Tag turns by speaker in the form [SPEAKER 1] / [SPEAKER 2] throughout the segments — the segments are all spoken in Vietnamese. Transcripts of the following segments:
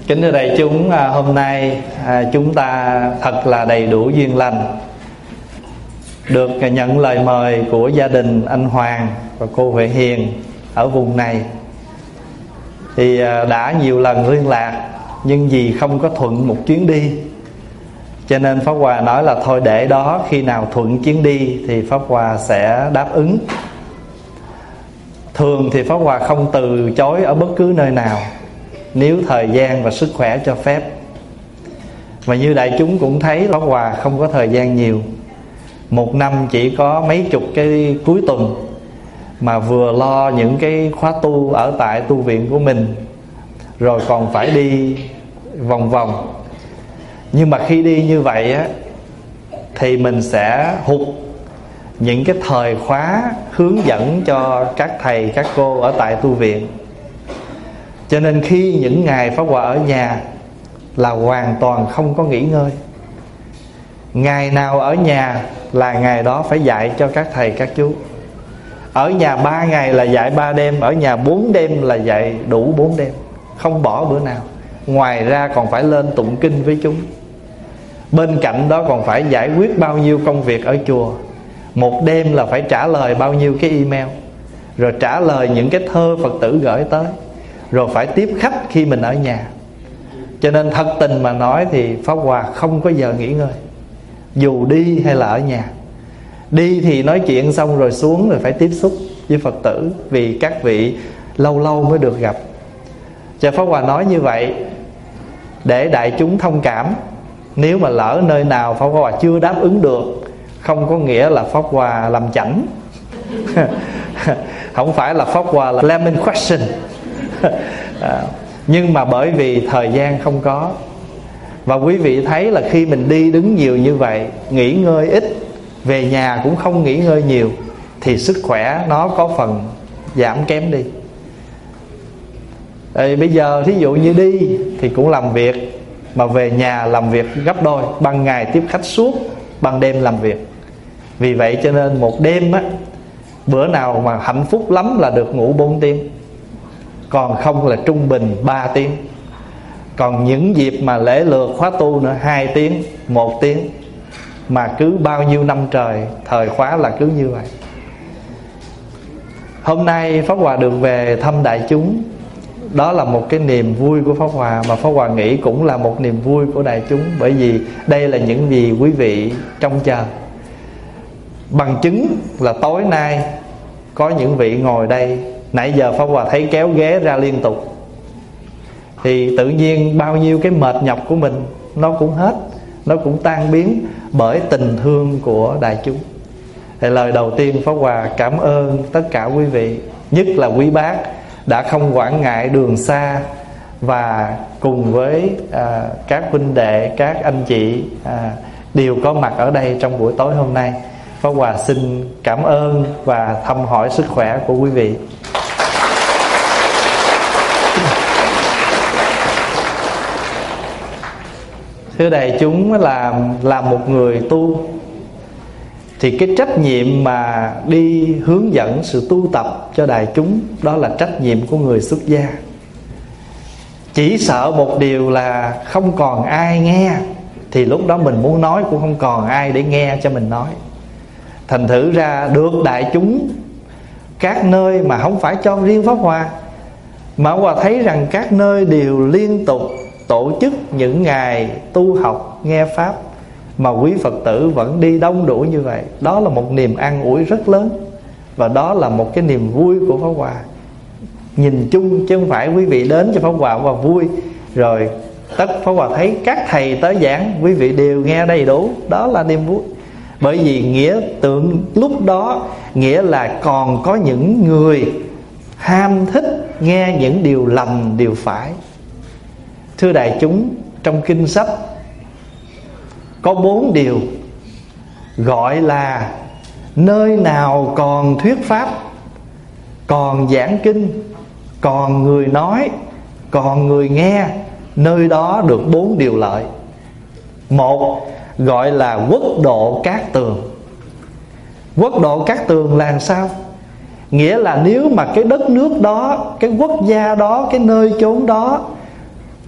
[SPEAKER 1] Kính thưa đại chúng, hôm nay chúng ta thật là đầy đủ duyên lành, được nhận lời mời của gia đình anh Hoàng và cô Huệ Hiền ở vùng này. Thì đã nhiều lần liên lạc, nhưng vì không có thuận một chuyến đi, cho nên Pháp Hòa nói là thôi để đó, khi nào thuận chuyến đi thì Pháp Hòa sẽ đáp ứng. Thường thì Pháp Hòa không từ chối ở bất cứ nơi nào, nếu thời gian và sức khỏe cho phép. Và như đại chúng cũng thấy, Pháp Hòa không có thời gian nhiều. Một năm chỉ có mấy chục cái cuối tuần, mà vừa lo những cái khóa tu ở tại tu viện của mình, rồi còn phải đi vòng vòng. Nhưng mà khi đi như vậy á, thì mình sẽ hụt những cái thời khóa hướng dẫn cho các thầy các cô ở tại tu viện. Cho nên khi những ngày Pháp Hòa ở nhà là hoàn toàn không có nghỉ ngơi. Ngày nào ở nhà là ngày đó phải dạy cho các thầy các chú. Ở nhà 3 ngày là dạy 3 đêm, ở nhà 4 đêm là dạy đủ 4 đêm, không bỏ bữa nào. Ngoài ra còn phải lên tụng kinh với chúng. Bên cạnh đó còn phải giải quyết bao nhiêu công việc ở chùa. Một đêm là phải trả lời bao nhiêu cái email, rồi trả lời những cái thơ Phật tử gửi tới, rồi phải tiếp khách khi mình ở nhà. Cho nên thật tình mà nói thì Pháp Hòa không có giờ nghỉ ngơi, dù đi hay là ở nhà. Đi thì nói chuyện xong rồi xuống rồi phải tiếp xúc với Phật tử, vì các vị lâu lâu mới được gặp. Cho Pháp Hòa nói như vậy để đại chúng thông cảm. Nếu mà lỡ nơi nào Pháp Hòa chưa đáp ứng được, không có nghĩa là Pháp Hòa làm chảnh. Không phải là Pháp Hòa là lemon question. Nhưng mà bởi vì thời gian không có. Và quý vị thấy là khi mình đi đứng nhiều như vậy, nghỉ ngơi ít, về nhà cũng không nghỉ ngơi nhiều, thì sức khỏe nó có phần giảm kém đi. Bây giờ thí dụ như đi thì cũng làm việc, mà về nhà làm việc gấp đôi. Ban ngày tiếp khách suốt, ban đêm làm việc. Vì vậy cho nên một đêm á, bữa nào mà hạnh phúc lắm là được ngủ 4 tiếng, còn không là trung bình 3 tiếng. Còn những dịp mà lễ lượt khóa tu nữa 2 tiếng, 1 tiếng. Mà cứ bao nhiêu năm trời, thời khóa là cứ như vậy. Hôm nay Pháp Hòa được về thăm đại chúng, đó là một cái niềm vui của Pháp Hòa, mà Pháp Hòa nghĩ cũng là một niềm vui của đại chúng. Bởi vì đây là những gì quý vị trông chờ. Bằng chứng là tối nay có những vị ngồi đây, nãy giờ Pháp Hòa thấy kéo ghế ra liên tục, thì tự nhiên bao nhiêu cái mệt nhọc của mình nó cũng hết, nó cũng tan biến bởi tình thương của đại chúng. Thì lời đầu tiên Pháp Hòa cảm ơn tất cả quý vị, nhất là quý bác đã không quản ngại đường xa, và cùng với các huynh đệ, các anh chị đều có mặt ở đây trong buổi tối hôm nay. Pháp Hòa xin cảm ơn và thăm hỏi sức khỏe của quý vị. Thưa đại chúng, là một người tu thì cái trách nhiệm mà đi hướng dẫn sự tu tập cho đại chúng, đó là trách nhiệm của người xuất gia. Chỉ sợ một điều là không còn ai nghe, thì lúc đó mình muốn nói cũng không còn ai để nghe cho mình nói. Thành thử ra được đại chúng các nơi, mà không phải cho riêng Pháp Hòa, mà Pháp Hòa thấy rằng các nơi đều liên tục tổ chức những ngày tu học nghe Pháp, mà quý Phật tử vẫn đi đông đủ như vậy. Đó là một niềm an ủi rất lớn, và đó là một cái niềm vui của Pháp Hòa nhìn chung, chứ không phải quý vị đến cho Pháp Hòa và vui rồi tất Pháp Hòa thấy các thầy tới giảng quý vị đều nghe đầy đủ. Đó là niềm vui. Bởi vì nghĩa tượng lúc đó nghĩa là còn có những người ham thích nghe những điều lành, điều phải. Thưa đại chúng, trong kinh sách có 4 điều gọi là nơi nào còn thuyết pháp, còn giảng kinh, còn người nói, còn người nghe, nơi đó được 4 điều lợi. Một, gọi là quốc độ cát tường. Quốc độ cát tường là sao? Nghĩa là nếu mà cái đất nước đó, cái quốc gia đó, cái nơi chốn đó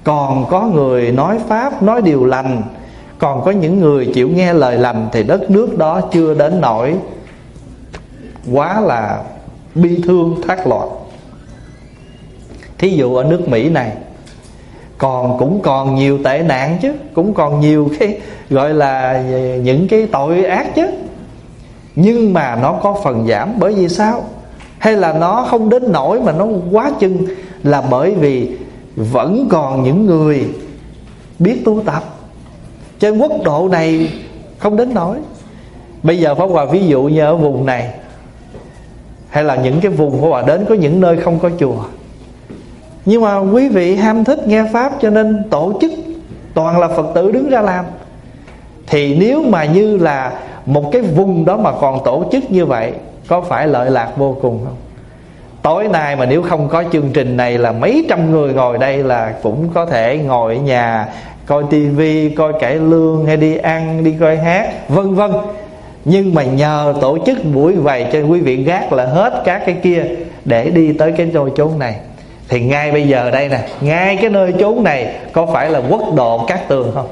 [SPEAKER 1] còn có người nói pháp, nói điều lành, còn có những người chịu nghe lời lành, thì đất nước đó chưa đến nỗi quá là bi thương thác loạn. Thí dụ ở nước Mỹ này cũng còn nhiều tệ nạn chứ, cũng còn nhiều cái gọi là những cái tội ác chứ. Nhưng mà nó có phần giảm. Bởi vì sao? Hay là nó không đến nỗi mà nó quá chừng? Là bởi vì vẫn còn những người biết tu tập. Trên quốc độ này không đến nỗi. Bây giờ Pháp Hòa ví dụ như ở vùng này, hay là những cái vùng Pháp Hòa đến, có những nơi không có chùa, nhưng mà quý vị ham thích nghe pháp, cho nên tổ chức toàn là Phật tử đứng ra làm. Thì nếu mà như là một cái vùng đó mà còn tổ chức như vậy, có phải lợi lạc vô cùng không? Tối nay mà nếu không có chương trình này là mấy trăm người ngồi đây là cũng có thể ngồi ở nhà coi tivi, coi cải lương, hay đi ăn, đi coi hát, vân vân. Nhưng mà nhờ tổ chức buổi vậy cho quý vị gác là hết các cái kia để đi tới cái nơi chốn này. Thì ngay bây giờ đây nè, ngay cái nơi chốn này có phải là quốc độ Cát Tường không?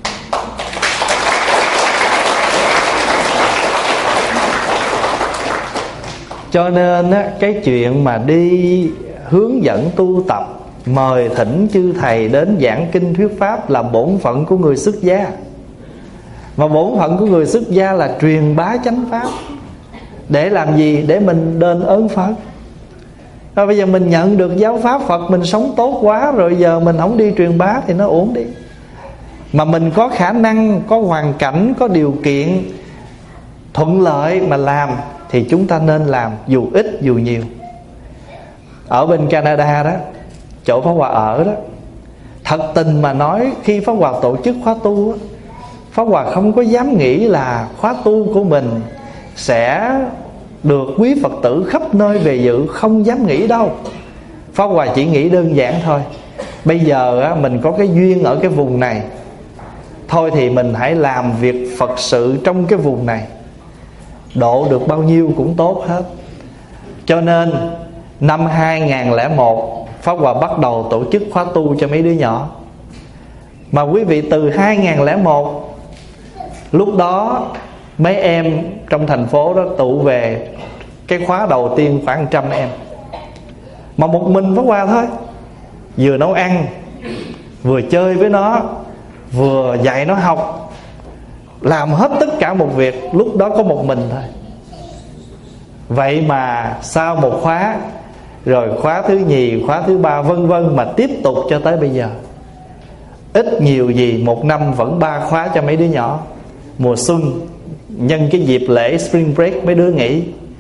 [SPEAKER 1] Cho nên á, cái chuyện mà đi hướng dẫn tu tập, mời thỉnh chư thầy đến giảng kinh thuyết pháp là bổn phận của người xuất gia. Mà bổn phận của người xuất gia là truyền bá chánh pháp. Để làm gì? Để mình đền ơn Phật. Rồi bây giờ mình nhận được giáo pháp Phật, mình sống tốt quá rồi, giờ mình không đi truyền bá thì nó uổng đi. Mà mình có khả năng, có hoàn cảnh, có điều kiện thuận lợi mà làm thì chúng ta nên làm, dù ít dù nhiều. Ở bên Canada đó, chỗ Pháp Hòa ở đó, thật tình mà nói, khi Pháp Hòa tổ chức khóa tu á, Pháp Hòa không có dám nghĩ là khóa tu của mình sẽ được quý Phật tử khắp nơi về dự. Không dám nghĩ đâu. Pháp Hòa chỉ nghĩ đơn giản thôi, bây giờ á, mình có cái duyên ở cái vùng này, thôi thì mình hãy làm việc Phật sự trong cái vùng này, độ được bao nhiêu cũng tốt hết. Cho nên năm 2001 Pháp Hòa bắt đầu tổ chức khóa tu cho mấy đứa nhỏ. Mà quý vị, từ 2001, lúc đó mấy em trong thành phố đó tụ về cái khóa đầu tiên khoảng 100 em. Mà một mình Pháp Hòa thôi, vừa nấu ăn, vừa chơi với nó, vừa dạy nó học, làm hết tất cả một việc. Lúc đó có một mình thôi. Vậy mà sau một khóa, rồi khóa thứ nhì, khóa thứ ba, vân vân, mà tiếp tục cho tới bây giờ, ít nhiều gì một năm vẫn 3 khóa cho mấy đứa nhỏ. Mùa xuân nhân cái dịp lễ Spring Break mấy đứa nghỉ,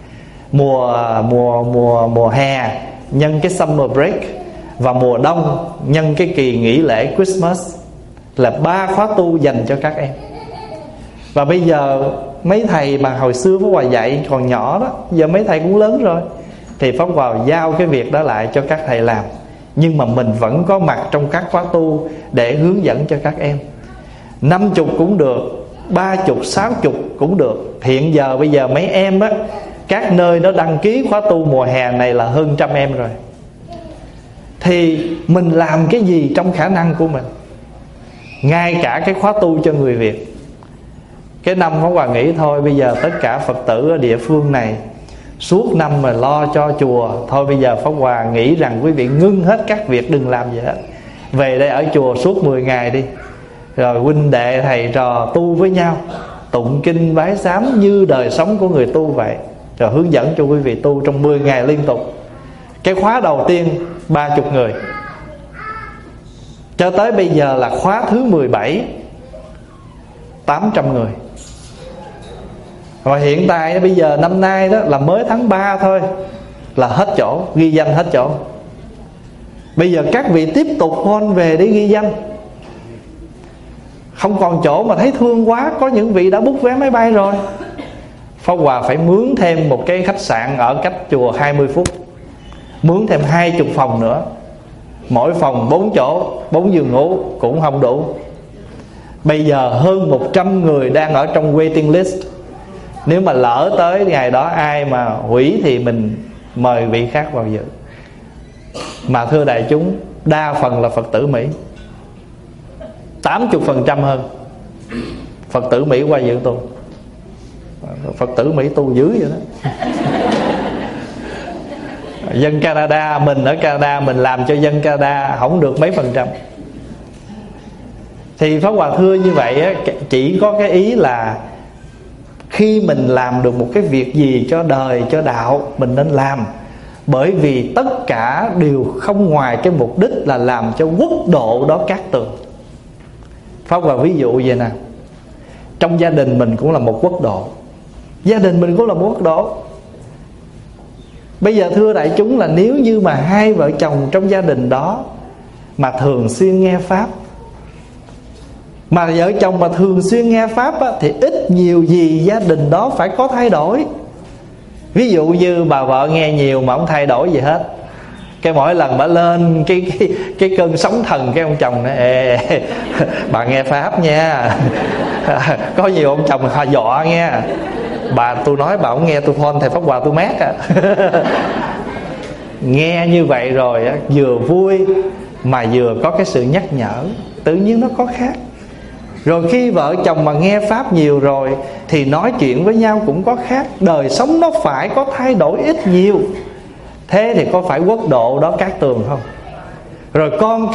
[SPEAKER 1] mùa hè nhân cái Summer Break, và mùa đông nhân cái kỳ nghỉ lễ Christmas, là 3 khóa tu dành cho các em. Và bây giờ mấy thầy mà hồi xưa Pháp Hòa dạy còn nhỏ đó, giờ mấy thầy cũng lớn rồi, thì Pháp Hòa giao cái việc đó lại cho các thầy làm. Nhưng mà mình vẫn có mặt trong các khóa tu để hướng dẫn cho các em. 50 cũng được, 30, 60 cũng được. Hiện giờ bây giờ mấy em á, các nơi nó đăng ký khóa tu mùa hè này là hơn 100 em rồi. Thì mình làm cái gì trong khả năng của mình. Ngay cả cái khóa tu cho người Việt, cái năm Pháp Hòa nghĩ thôi bây giờ tất cả Phật tử ở địa phương này suốt năm mà lo cho chùa, thôi bây giờ Pháp Hòa nghĩ rằng quý vị ngưng hết các việc, đừng làm gì hết, về đây ở chùa suốt 10 ngày đi, rồi huynh đệ thầy trò tu với nhau, tụng kinh bái sám như đời sống của người tu vậy, rồi hướng dẫn cho quý vị tu trong 10 ngày liên tục. Cái khóa đầu tiên 30 người, cho tới bây giờ là khóa thứ 17 800 người. Rồi hiện tại bây giờ năm nay đó là mới tháng 3 thôi là hết chỗ, ghi danh hết chỗ. Bây giờ các vị tiếp tục phone về để ghi danh, không còn chỗ mà thấy thương quá, có những vị đã book vé máy bay rồi. Pháp Hòa phải mướn thêm một cái khách sạn ở cách chùa 20 phút, mướn thêm 20 phòng nữa, mỗi phòng 4 chỗ, 4 giường ngủ cũng không đủ. Bây giờ hơn 100 người đang ở trong waiting list. Nếu mà lỡ tới ngày đó ai mà hủy thì mình mời vị khác vào dự. Mà thưa đại chúng, đa phần là Phật tử Mỹ. 80% hơn. Phật tử Mỹ qua dự tu. Phật tử Mỹ tu dữ vậy đó. Dân Canada, mình ở Canada mình làm cho dân Canada không được mấy %. Thì Pháp Hòa thưa như vậy á, chỉ có cái ý là khi mình làm được một cái việc gì cho đời, cho đạo, mình nên làm. Bởi vì tất cả đều không ngoài cái mục đích là làm cho quốc độ đó cát tường. Pháp Hòa ví dụ vậy nè, trong gia đình mình cũng là một quốc độ. Gia đình mình cũng là một quốc độ. Bây giờ thưa đại chúng là nếu như mà hai vợ chồng trong gia đình đó mà thường xuyên nghe Pháp, mà vợ chồng mà thường xuyên nghe Pháp á, thì ít nhiều gì gia đình đó phải có thay đổi. Ví dụ như bà vợ nghe nhiều mà không thay đổi gì hết, cái mỗi lần bà lên cái cơn sóng thần, cái ông chồng nói ê, bà nghe Pháp nha. Có nhiều ông chồng họ dọa nghe, bà tôi nói bà không nghe tôi phone thầy Pháp Hòa tôi mát à. Nghe như vậy rồi á, vừa vui mà vừa có cái sự nhắc nhở, tự nhiên nó có khác. Rồi khi vợ chồng mà nghe Pháp nhiều rồi thì nói chuyện với nhau cũng có khác. Đời sống nó phải có thay đổi ít nhiều. Thế thì có phải quốc độ đó cát tường không? Rồi con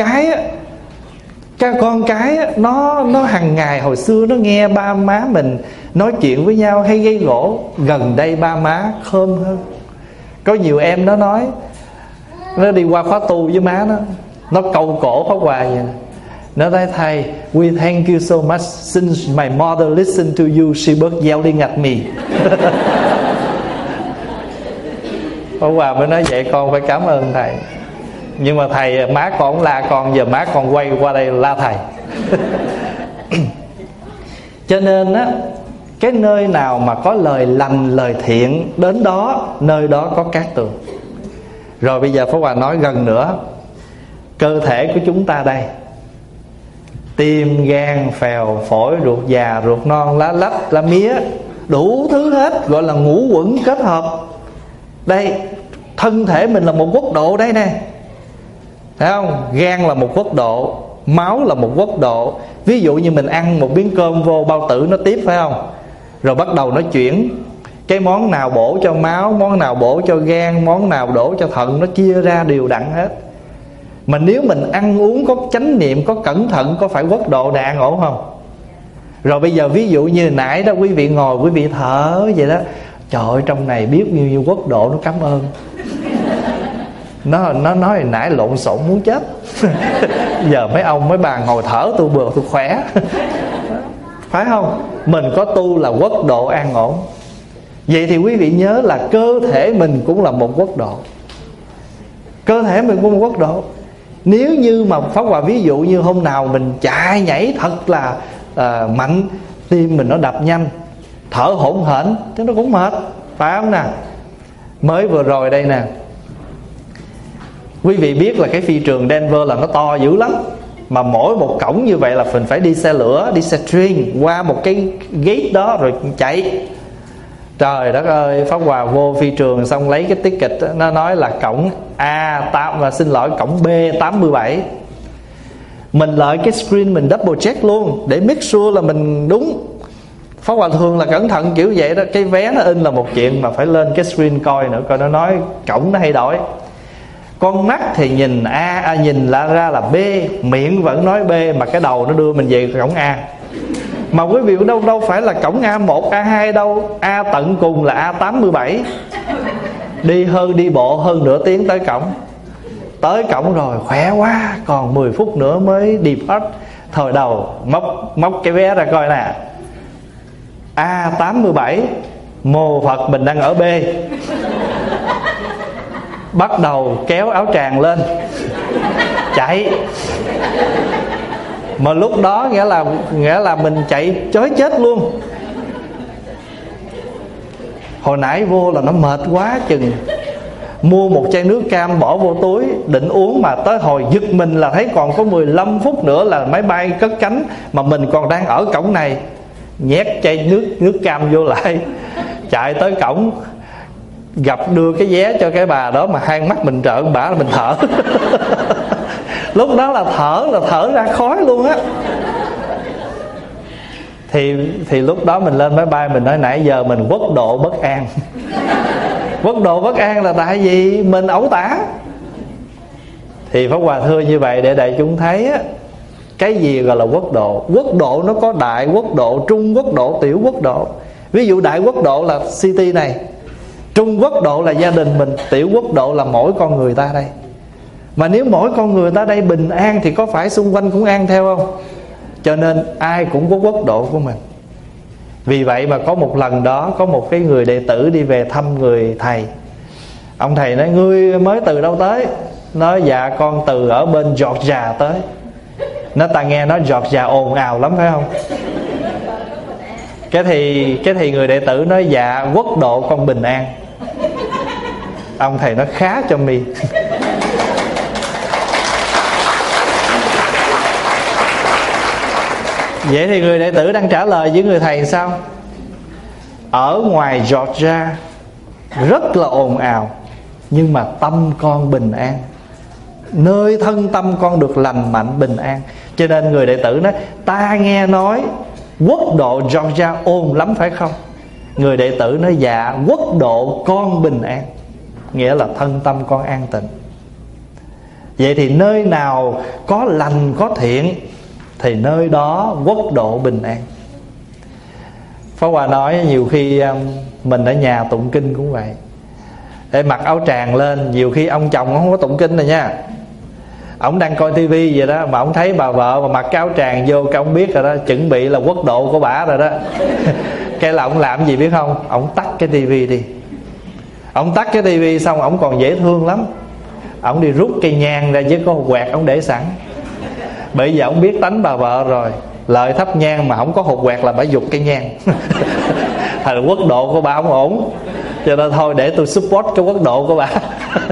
[SPEAKER 1] cái á, nó hàng ngày hồi xưa nó nghe ba má mình nói chuyện với nhau hay gây gỗ, gần đây ba má khôn hơn. Có nhiều em nó nói, nó đi qua khóa tu với má nó câu cổ Pháp Hòa vậy. Nó nói thầy, we thank you so much, since my mother listened to you, she bớt yelling at me. Pháp Hòa mới nói vậy con phải cảm ơn thầy. Nhưng mà thầy, má con không la con, giờ má con quay qua đây la thầy. Cho nên á, cái nơi nào mà có lời lành, lời thiện đến đó, nơi đó có cát tường. Rồi bây giờ Pháp Hòa nói gần nữa, cơ thể của chúng ta đây, tim, gan, phèo, phổi, ruột già, ruột non, lá lách, lá mía, đủ thứ hết, gọi là ngũ quẩn kết hợp. Đây, thân thể mình là một quốc độ đây nè, thấy không? Gan là một quốc độ, máu là một quốc độ. Ví dụ như mình ăn một miếng cơm vô, bao tử nó tiếp, phải không? Rồi bắt đầu nó chuyển, cái món nào bổ cho máu, món nào bổ cho gan, món nào đổ cho thận, nó chia ra đều đặn hết. Mà nếu mình ăn uống có chánh niệm, có cẩn thận, có phải quốc độ này an ổn không? Rồi bây giờ ví dụ như nãy đó quý vị ngồi, quý vị thở vậy đó, trời ơi trong này biết nhiêu quốc độ nó cảm ơn. Nó nói nãy lộn xộn muốn chết. Giờ mấy ông mấy bà ngồi thở tôi bừa tôi khỏe. Phải không? Mình có tu là quốc độ an ổn. Vậy thì quý vị nhớ là cơ thể mình cũng là một quốc độ. Cơ thể mình cũng một quốc độ. Nếu như mà Pháp Hòa ví dụ như hôm nào mình chạy nhảy thật là mạnh, tim mình nó đập nhanh, thở hổn hển, thế nó cũng mệt, phải không nè? Mới vừa rồi đây nè, quý vị biết là cái phi trường Denver là nó to dữ lắm. Mà mỗi một cổng như vậy là mình phải đi xe lửa, đi xe train qua một cái gate đó rồi chạy. Trời đất ơi, Pháp Hòa vô phi trường xong lấy cái ticket, nó nói là cổng A8, và xin lỗi cổng B87. Mình lợi cái screen mình double check luôn để make sure là mình đúng. Pháp Hòa thường là cẩn thận kiểu vậy đó. Cái vé nó in là một chuyện, mà phải lên cái screen coi nữa, coi nó nói cổng nó hay đổi. Con mắt thì nhìn A, nhìn là ra là B, miệng vẫn nói B, mà cái đầu nó đưa mình về cổng A. Mà quý vị đâu phải là cổng A1, A2 đâu, A tận cùng là A87. Đi bộ hơn nửa tiếng tới cổng. Tới cổng rồi khỏe quá, còn 10 phút nữa mới depart. Thời đầu móc cái vé ra coi nè, A87, mô Phật mình đang ở B. Bắt đầu kéo áo tràng lên chạy. Mà lúc đó nghĩa là mình chạy chói chết luôn. Hồi nãy vô là nó mệt quá chừng, mua một chai nước cam bỏ vô túi định uống, mà tới hồi giật mình là thấy còn có 15 phút nữa là máy bay cất cánh, mà mình còn đang ở cổng này. Nhét chai nước cam vô lại, chạy tới cổng, gặp đưa cái vé cho cái bà đó mà hai mắt mình trợn bả là mình thở. Lúc đó là thở ra khói luôn á. Thì lúc đó mình lên máy bay mình nói nãy giờ mình quốc độ bất an. Quốc độ bất an là tại vì mình ẩu tả. Thì Pháp Hòa thưa như vậy để đại chúng thấy á, cái gì gọi là quốc độ. Quốc độ nó có đại quốc độ, trung quốc độ, tiểu quốc độ. Ví dụ đại quốc độ là city này, trung quốc độ là gia đình mình, tiểu quốc độ là mỗi con người ta đây. Mà nếu mỗi con người ta đây bình an thì có phải xung quanh cũng an theo không? Cho nên ai cũng có quốc độ của mình. Vì vậy mà có một lần đó, có một cái người đệ tử đi về thăm người thầy. Ông thầy nói: ngươi mới từ đâu tới? Nói: dạ con từ ở bên Georgia tới. Nó ta nghe nói Georgia ồn ào lắm phải không? Cái thì người đệ tử nói: dạ quốc độ con bình an. Ông thầy nói: khá cho mi. Vậy thì người đệ tử đang trả lời với người thầy sao? Ở ngoài Georgia rất là ồn ào, nhưng mà tâm con bình an, nơi thân tâm con được lành mạnh bình an. Cho nên người đệ tử nói: ta nghe nói quốc độ Georgia ồn lắm phải không? Người đệ tử nói: dạ quốc độ con bình an, nghĩa là thân tâm con an tịnh. Vậy thì nơi nào có lành có thiện thì nơi đó quốc độ bình an. Pháp Hòa nói nhiều khi mình ở nhà tụng kinh cũng vậy. Để mặc áo tràng lên, nhiều khi ông chồng không có tụng kinh rồi nha, ông đang coi tivi vậy đó, mà ông thấy bà vợ mà mặc cái áo tràng vô, cái ông biết rồi đó, chuẩn bị là quốc độ của bả rồi đó. Cái là ông làm gì biết không? Ông tắt cái tivi đi. Ông tắt cái tivi xong ông còn dễ thương lắm, ông đi rút cây nhang ra với có hột quẹt ông để sẵn. Bây giờ ông biết tánh bà vợ rồi, lợi thắp nhang mà không có hột quẹt là bả giục cây nhang. Thật là quốc độ của bà không ổn, cho nên thôi để tôi support cái quốc độ của bà.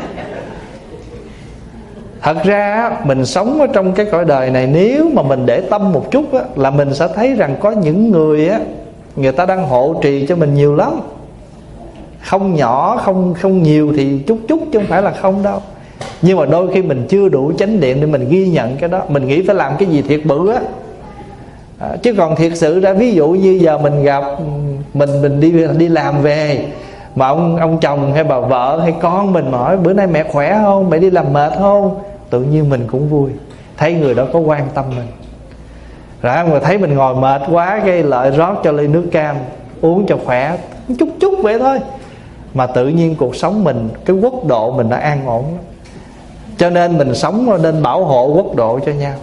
[SPEAKER 1] Thật ra mình sống ở trong cái cõi đời này, nếu mà mình để tâm một chút á, là mình sẽ thấy rằng có những người á, người ta đang hộ trì cho mình nhiều lắm. Không nhỏ, không nhiều thì chút chút chứ không phải là không đâu. Nhưng mà đôi khi mình chưa đủ chánh niệm để mình ghi nhận cái đó. Mình nghĩ phải làm cái gì thiệt bự á. Chứ còn thiệt sự ra, ví dụ như giờ mình gặp, mình đi làm về, mà ông chồng hay bà vợ hay con mình hỏi: bữa nay mẹ khỏe không? Mẹ đi làm mệt không? Tự nhiên mình cũng vui, thấy người đó có quan tâm mình. Rồi mà thấy mình ngồi mệt quá, cái lại rót cho ly nước cam uống cho khỏe, chút chút vậy thôi. Mà tự nhiên cuộc sống mình, cái quốc độ mình đã an ổn. Cho nên mình sống nên bảo hộ quốc độ cho nhau.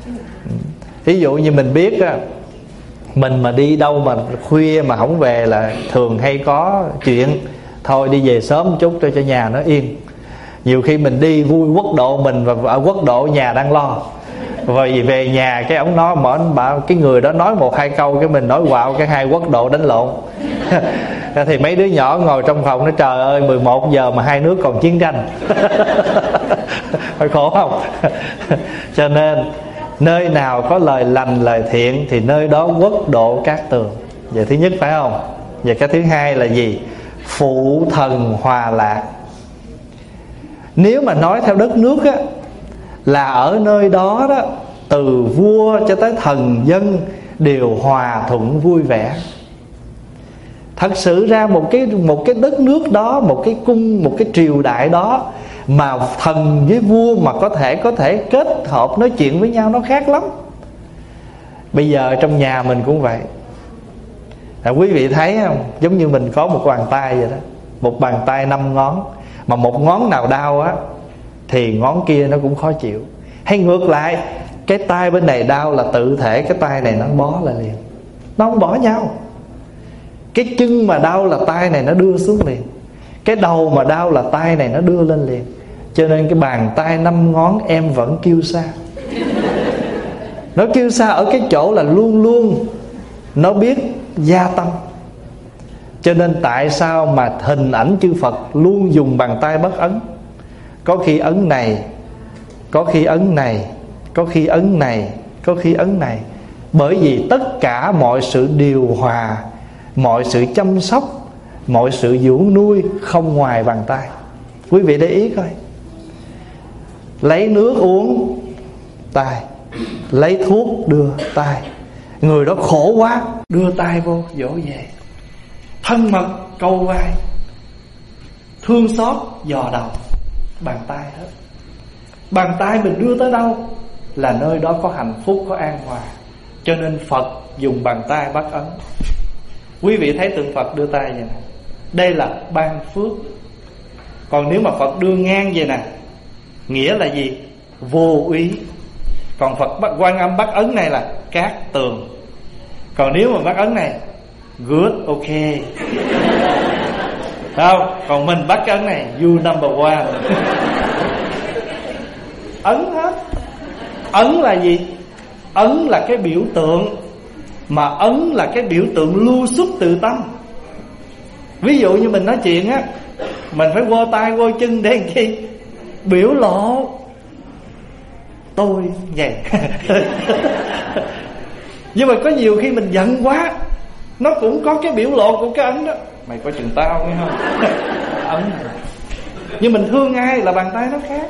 [SPEAKER 1] Ví dụ như mình biết á, mình mà đi đâu mà khuya mà không về là thường hay có chuyện, thôi đi về sớm một chút cho nhà nó yên. Nhiều khi mình đi vui quốc độ mình, và ở quốc độ nhà đang lo, rồi về nhà cái ổng nói cái người đó nói một hai câu, cái mình nói quạo, cái hai quốc độ đánh lộn. Thì mấy đứa nhỏ ngồi trong phòng nói: trời ơi 11 giờ mà hai nước còn chiến tranh. Phải khổ không? Cho nên nơi nào có lời lành lời thiện thì nơi đó quốc độ cát tường. Vậy thứ nhất phải không? Và cái thứ hai là gì? Phụ thần hòa lạc. Nếu mà nói theo đất nước á, là ở nơi đó đó, từ vua cho tới thần dân đều hòa thuận vui vẻ. Thật sự ra một cái đất nước đó, một cái cung, một cái triều đại đó, mà thần với vua mà có thể kết hợp nói chuyện với nhau, nó khác lắm. Bây giờ trong nhà mình cũng vậy. Quý vị thấy không? Giống như mình có một bàn tay vậy đó, một bàn tay 5 ngón, mà một ngón nào đau á thì ngón kia nó cũng khó chịu. Hay ngược lại, cái tay bên này đau là tự thể cái tay này nó bó lại liền, nó không bỏ nhau. Cái chân mà đau là tay này nó đưa xuống liền, cái đầu mà đau là tay này nó đưa lên liền. Cho nên cái bàn tay 5 ngón em vẫn kêu xa. Nó kêu xa ở cái chỗ là luôn luôn nó biết gia tâm. Cho nên tại sao mà hình ảnh chư Phật luôn dùng bàn tay bất ấn? Có khi ấn này, có khi ấn này, có khi ấn này, có khi ấn này. Bởi vì tất cả mọi sự điều hòa, mọi sự chăm sóc, mọi sự dưỡng nuôi không ngoài bàn tay. Quý vị để ý coi. Lấy nước uống tay, lấy thuốc đưa tay, Người đó khổ quá, đưa tay vô dỗ về, thân mật câu vai, thương xót dò đầu. Bàn tay hết. Bàn tay mình đưa tới đâu là nơi đó có hạnh phúc, có an hòa. Cho nên Phật dùng bàn tay bắt ấn. Quý vị thấy tượng Phật đưa tay vậy nè, đây là ban phước. Còn nếu mà Phật đưa ngang vậy nè, nghĩa là gì? Vô úy. Còn Phật Quan Âm bắt ấn này là cát tường. Còn nếu mà bắt ấn này, good, ok. Không, còn mình bắt ấn này, you number one. Ấn hết. Ấn là gì? Ấn là cái biểu tượng, mà ấn là cái biểu tượng lưu xuất từ tâm. Ví dụ như mình nói chuyện á, mình phải quơ tay quơ chân để làm chi? Biểu lộ tôi vậy. Nhưng mà có nhiều khi mình giận quá, nó cũng có cái biểu lộ của cái ấn đó. Mày có chừng tao nghe không? Ấn này. Nhưng mình thương ai là bàn tay nó khác.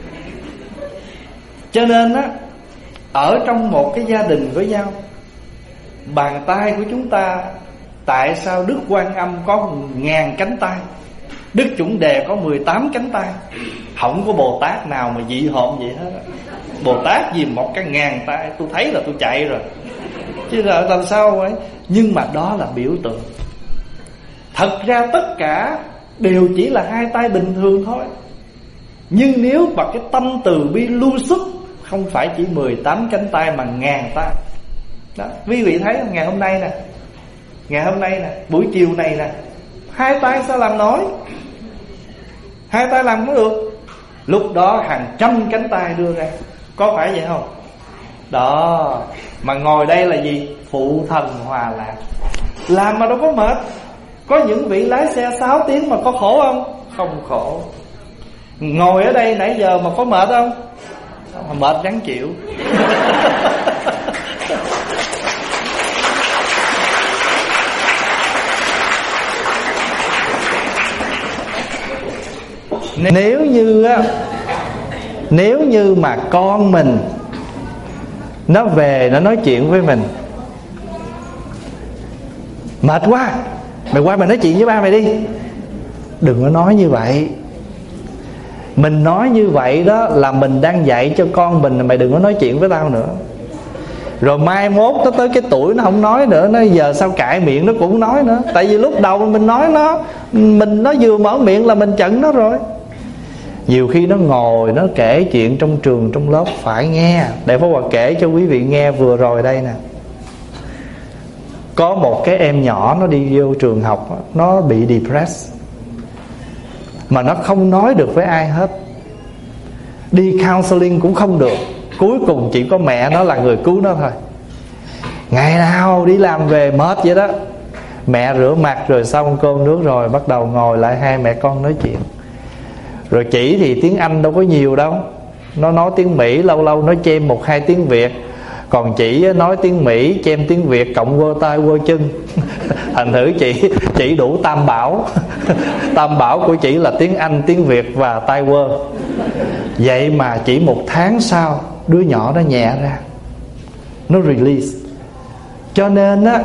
[SPEAKER 1] Cho nên á, ở trong một cái gia đình với nhau, bàn tay của chúng ta, tại sao Đức Quan Âm có 1000 cánh tay, Đức Chuẩn Đề có 18 cánh tay? Không có Bồ Tát nào mà dị hợm vậy hết. Bồ Tát gì một cái 1000 tay, tôi thấy là tôi chạy rồi. Chứ là làm sao ấy. Nhưng mà đó là biểu tượng. Thật ra tất cả đều chỉ là hai tay bình thường thôi. Nhưng nếu bằng cái tâm từ bi lưu xuất, không phải chỉ 18 cánh tay mà 1000 tay. Đó, quý vị thấy ngày hôm nay nè, ngày hôm nay nè, buổi chiều này nè, hai tay sao làm nổi? Hai tay làm cũng được. Lúc đó hàng trăm cánh tay đưa ra. Có phải vậy không? Đó. Mà ngồi đây là gì? Phụ thần hòa lạc. Làm mà đâu có mệt. Có những vị lái xe 6 tiếng mà có khổ không? Không khổ. Ngồi ở đây nãy giờ mà có mệt không? Mệt ráng chịu. Nếu như mà con mình nó về nó nói chuyện với mình, mệt quá, mày qua mày nói chuyện với ba mày đi. Đừng có nói như vậy. Mình nói như vậy đó là mình đang dạy cho con mình là mày đừng có nói chuyện với tao nữa. Rồi mai mốt nó tới cái tuổi nó không nói nữa, nó giờ sao cãi miệng nó cũng không nói nữa. Tại vì lúc đầu mình nói nó vừa mở miệng là mình chặn nó rồi. Nhiều khi nó ngồi nó kể chuyện trong trường trong lớp phải nghe. Đại Pháp Hòa kể cho quý vị nghe vừa rồi đây nè. Có một cái em nhỏ nó đi vô trường học, nó bị depressed, mà nó không nói được với ai hết. Đi counseling cũng không được. Cuối cùng chỉ có mẹ nó là người cứu nó thôi. Ngày nào đi làm về mệt vậy đó, mẹ rửa mặt rồi xong cơm nước rồi bắt đầu ngồi lại hai mẹ con nói chuyện. Rồi chỉ thì tiếng Anh đâu có nhiều đâu, nó nói tiếng Mỹ, lâu lâu nó chêm 1-2 tiếng Việt. Còn chị nói tiếng Mỹ chêm tiếng Việt cộng quơ tay quơ chân. Thành thử chị đủ tam bảo. Tam bảo của chị là tiếng Anh, tiếng Việt và tay quơ. Vậy mà chỉ 1 tháng sau đứa nhỏ nó nhẹ ra, nó release. Cho nên á,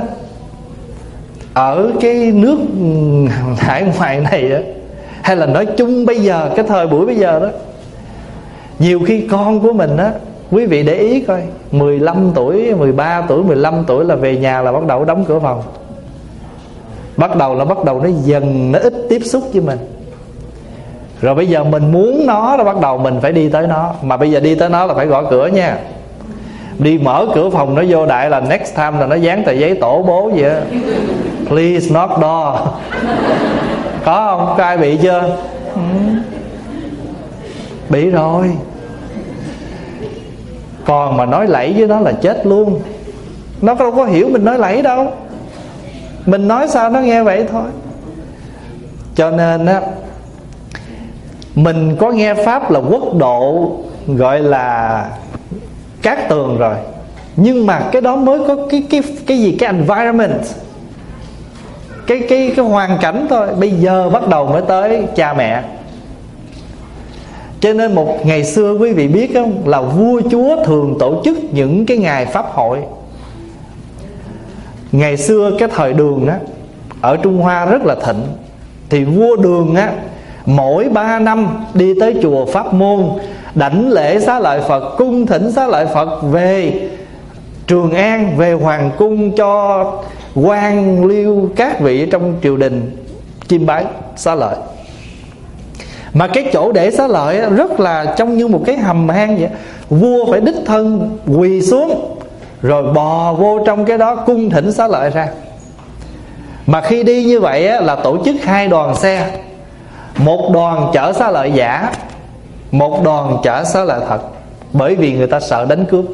[SPEAKER 1] ở cái nước hải ngoại này á, hay là nói chung bây giờ, cái thời buổi bây giờ đó, nhiều khi con của mình á, quý vị để ý coi, 15 tuổi, 13 tuổi, 15 tuổi là về nhà là bắt đầu đóng cửa phòng. Bắt đầu nó dần, nó ít tiếp xúc với mình. Rồi bây giờ mình muốn nó bắt đầu mình phải đi tới nó. Mà bây giờ đi tới nó là phải gõ cửa nha. Đi mở cửa phòng nó vô đại là next time là nó dán tờ giấy tổ bố vậy á. Please knock door. Có không? Có ai bị chưa? Bị rồi. Còn mà nói lẫy với nó là chết luôn. Nó đâu có hiểu mình nói lẫy đâu. Mình nói sao nó nghe vậy thôi. Cho nên á, mình có nghe pháp là quốc độ gọi là cát tường rồi, nhưng mà cái đó mới có cái gì, cái environment, cái hoàn cảnh thôi. Bây giờ bắt đầu mới tới cha mẹ. Cho nên một ngày xưa quý vị biết không, là vua chúa thường tổ chức những cái ngày pháp hội. Ngày xưa cái thời Đường á, ở Trung Hoa rất là thịnh. Thì vua Đường á, mỗi 3 năm đi tới chùa Pháp Môn, đảnh lễ Xá Lợi Phật, cung thỉnh Xá Lợi Phật về Trường An, về hoàng cung cho quan liêu các vị trong triều đình chiêm bái Xá Lợi. Mà cái chỗ để Xá Lợi rất là trông như một cái hầm hang vậy. Vua phải đích thân quỳ xuống rồi bò vô trong cái đó cung thỉnh Xá Lợi ra. Mà khi đi như vậy là tổ chức 2 đoàn xe. Một đoàn chở Xá Lợi giả, một đoàn chở Xá Lợi thật. Bởi vì người ta sợ đánh cướp.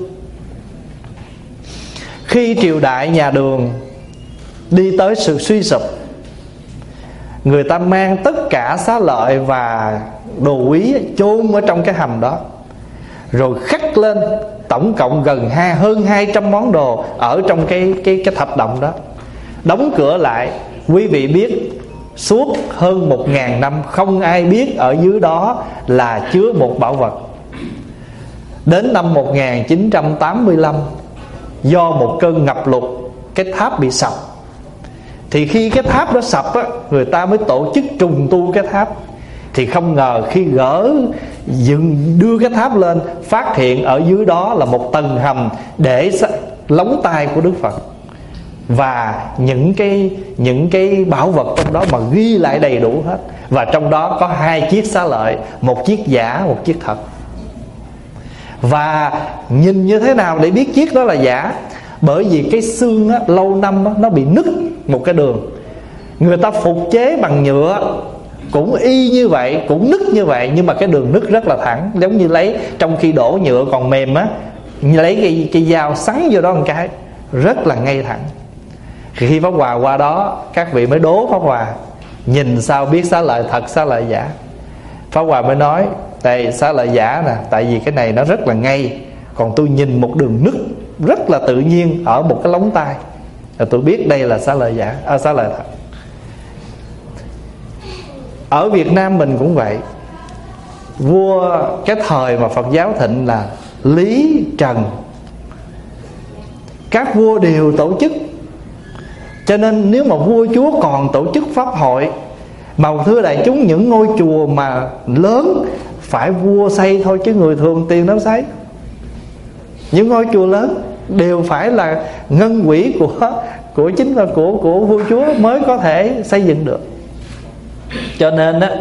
[SPEAKER 1] Khi triều đại nhà Đường đi tới sự suy sụp, người ta mang tất cả Xá Lợi và đồ quý chôn ở trong cái hầm đó, rồi khắc lên tổng cộng hơn 200 món đồ ở trong cái thạch động đó. Đóng cửa lại. Quý vị biết suốt hơn 1000 năm không ai biết ở dưới đó là chứa một bảo vật. Đến năm 1985, do một cơn ngập lụt, cái tháp bị sập. Thì khi cái tháp đó sập á, người ta mới tổ chức trùng tu cái tháp. Thì không ngờ khi đưa cái tháp lên, phát hiện ở dưới đó là một tầng hầm để lóng tay của Đức Phật. Và những cái bảo vật trong đó mà ghi lại đầy đủ hết. Và trong đó có 2 chiếc Xá Lợi, một chiếc giả, một chiếc thật. Và nhìn như thế nào để biết chiếc đó là giả? Bởi vì cái xương á, lâu năm á, nó bị nứt một cái đường. Người ta phục chế bằng nhựa cũng y như vậy, cũng nứt như vậy, nhưng mà cái đường nứt rất là thẳng. Giống như lấy, trong khi đổ nhựa còn mềm á, lấy cái dao sắn vô đó một cái, rất là ngay thẳng. Khi Pháp Hòa qua đó, các vị mới đố Pháp Hòa, nhìn sao biết Xá Lợi thật, Xá Lợi giả? Pháp Hòa mới nói, đây Xá Lợi giả nè, tại vì cái này nó rất là ngay, còn tôi nhìn một đường nứt rất là tự nhiên ở một cái lóng tay, rồi tôi biết đây là Xá Lợi giả, Xá Lợi thật. Ở Việt Nam mình cũng vậy. Vua cái thời mà Phật giáo thịnh là Lý Trần, các vua đều tổ chức. Cho nên nếu mà vua chúa còn tổ chức pháp hội, mà thưa đại chúng, những ngôi chùa mà lớn phải vua xây thôi, chứ người thường tiền đâu xây. Những ngôi chùa lớn đều phải là ngân quỹ của chính là của vua chúa mới có thể xây dựng được. Cho nên á,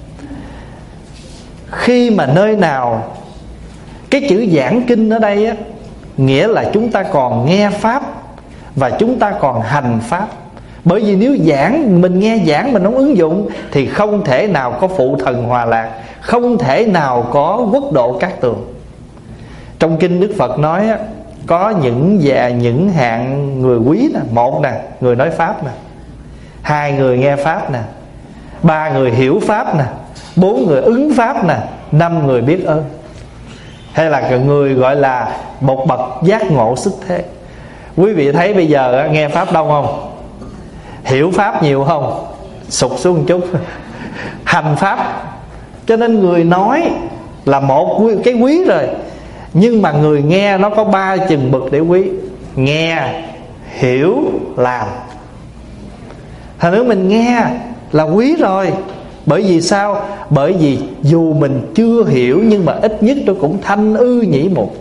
[SPEAKER 1] khi mà nơi nào cái chữ giảng kinh ở đây á, nghĩa là chúng ta còn nghe pháp và chúng ta còn hành pháp. Bởi vì nếu mình nghe giảng mình không ứng dụng thì không thể nào có phụ thần hòa lạc, không thể nào có quốc độ cát tường. Trong kinh Đức Phật nói á, có những hạng người quý nè. 1 nè, người nói pháp nè. 2 người nghe pháp nè. 3 người hiểu pháp nè. 4 người ứng pháp nè. 5 người biết ơn. Hay là người gọi là một bậc giác ngộ xuất thế. Quý vị thấy bây giờ nghe pháp đông không? Hiểu pháp nhiều không? Sụt xuống một chút. Hành pháp. Cho nên người nói là một cái quý rồi, nhưng mà người nghe nó có 3 chừng bậc để quý. Nghe, hiểu, làm. Thành nữa mình nghe là quý rồi. Bởi vì sao? Bởi vì dù mình chưa hiểu, nhưng mà ít nhất nó cũng thanh nhĩ mục,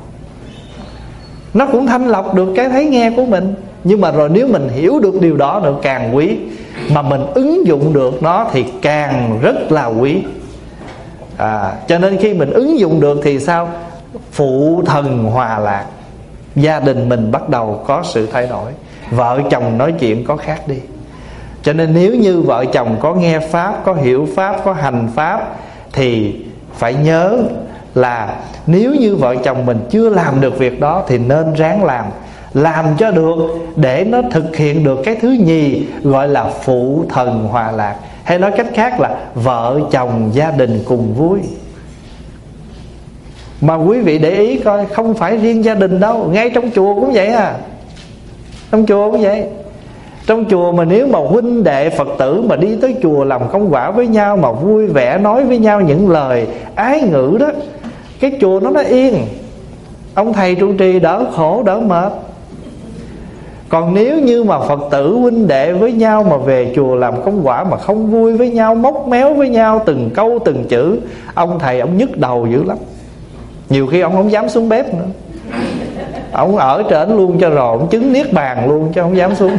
[SPEAKER 1] nó cũng thanh lọc được cái thấy nghe của mình. Nhưng mà rồi nếu mình hiểu được điều đó nữa càng quý, mà mình ứng dụng được nó thì càng rất là quý. Cho nên khi mình ứng dụng được thì sao? Phụ thần hòa lạc, gia đình mình bắt đầu có sự thay đổi, vợ chồng nói chuyện có khác đi. Cho nên nếu như vợ chồng có nghe pháp, có hiểu pháp, có hành pháp, thì phải nhớ là nếu như vợ chồng mình chưa làm được việc đó thì nên ráng làm cho được, để nó thực hiện được cái thứ nhì gọi là phụ thần hòa lạc. Hay nói cách khác là vợ chồng gia đình cùng vui. Mà quý vị để ý coi, không phải riêng gia đình đâu, ngay trong chùa cũng vậy à. Trong chùa cũng vậy. Trong chùa mà nếu mà huynh đệ Phật tử mà đi tới chùa làm công quả với nhau, mà vui vẻ nói với nhau những lời ái ngữ đó, cái chùa nó yên. Ông thầy trụ trì đỡ khổ đỡ mệt. Còn nếu như mà Phật tử huynh đệ với nhau mà về chùa làm công quả mà không vui với nhau, móc méo với nhau từng câu từng chữ, ông thầy ông nhức đầu dữ lắm. Nhiều khi ông không dám xuống bếp nữa, ông ở trển luôn cho rồi, ông chứng niết bàn luôn chứ không dám xuống.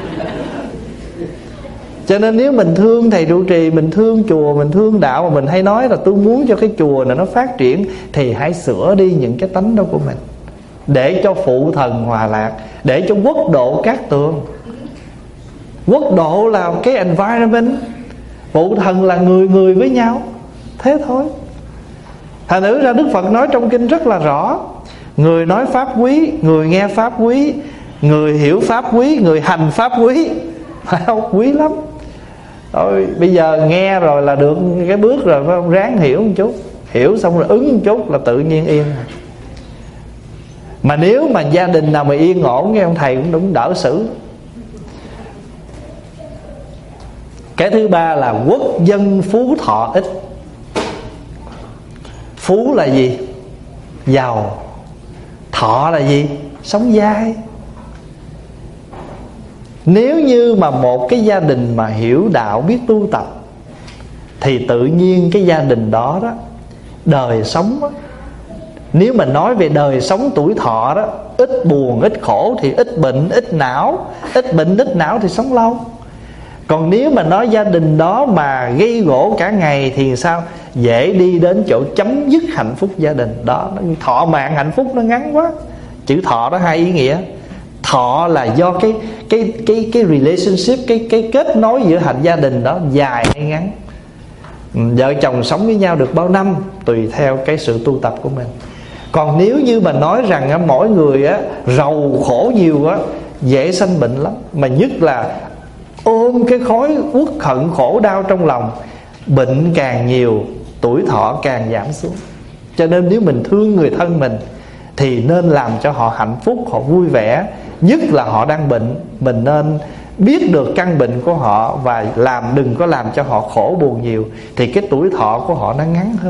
[SPEAKER 1] Cho nên nếu mình thương thầy trụ trì, mình thương chùa, mình thương đạo, mà mình hay nói là tôi muốn cho cái chùa này nó phát triển, thì hãy sửa đi những cái tánh đó của mình, để cho phụ thần hòa lạc, để cho quốc độ cát tường. Quốc độ là cái environment, phụ thần là người người với nhau, thế thôi. Thành thử ra Đức Phật nói trong kinh rất là rõ: người nói pháp quý, người nghe pháp quý, người hiểu pháp quý, người hành pháp quý. Phải không? Quý lắm. Thôi bây giờ nghe rồi là được cái bước rồi, phải không? Ráng hiểu một chút, hiểu xong rồi ứng một chút là tự nhiên yên. Mà nếu mà gia đình nào mà yên ổn, nghe ông thầy cũng đúng đỡ xử. Cái thứ ba là quốc dân phú thọ ích. Phú là gì? Giàu. Thọ là gì? Sống dai. Nếu như mà một cái gia đình mà hiểu đạo, biết tu tập, thì tự nhiên cái gia đình đó đó, đời sống đó, nếu mà nói về đời sống tuổi thọ đó, ít buồn, ít khổ, thì ít bệnh, ít não. Ít bệnh, ít não thì sống lâu. Còn nếu mà nói gia đình đó mà gây gổ cả ngày thì sao? Dễ đi đến chỗ chấm dứt hạnh phúc gia đình đó. Thọ mạng hạnh phúc nó ngắn quá. Chữ thọ đó hai ý nghĩa. Thọ là do cái relationship, cái kết nối giữa hạnh gia đình đó dài hay ngắn. Vợ chồng sống với nhau được bao năm tùy theo cái sự tu tập của mình. Còn nếu như mà nói rằng mỗi người rầu khổ nhiều dễ sanh bệnh lắm. Mà nhất là ôm cái khối uất hận khổ đau trong lòng, bệnh càng nhiều, tuổi thọ càng giảm xuống. Cho nên nếu mình thương người thân mình thì nên làm cho họ hạnh phúc, họ vui vẻ. Nhất là họ đang bệnh, mình nên biết được căn bệnh của họ và đừng có làm cho họ khổ buồn nhiều, thì cái tuổi thọ của họ nó ngắn hơn.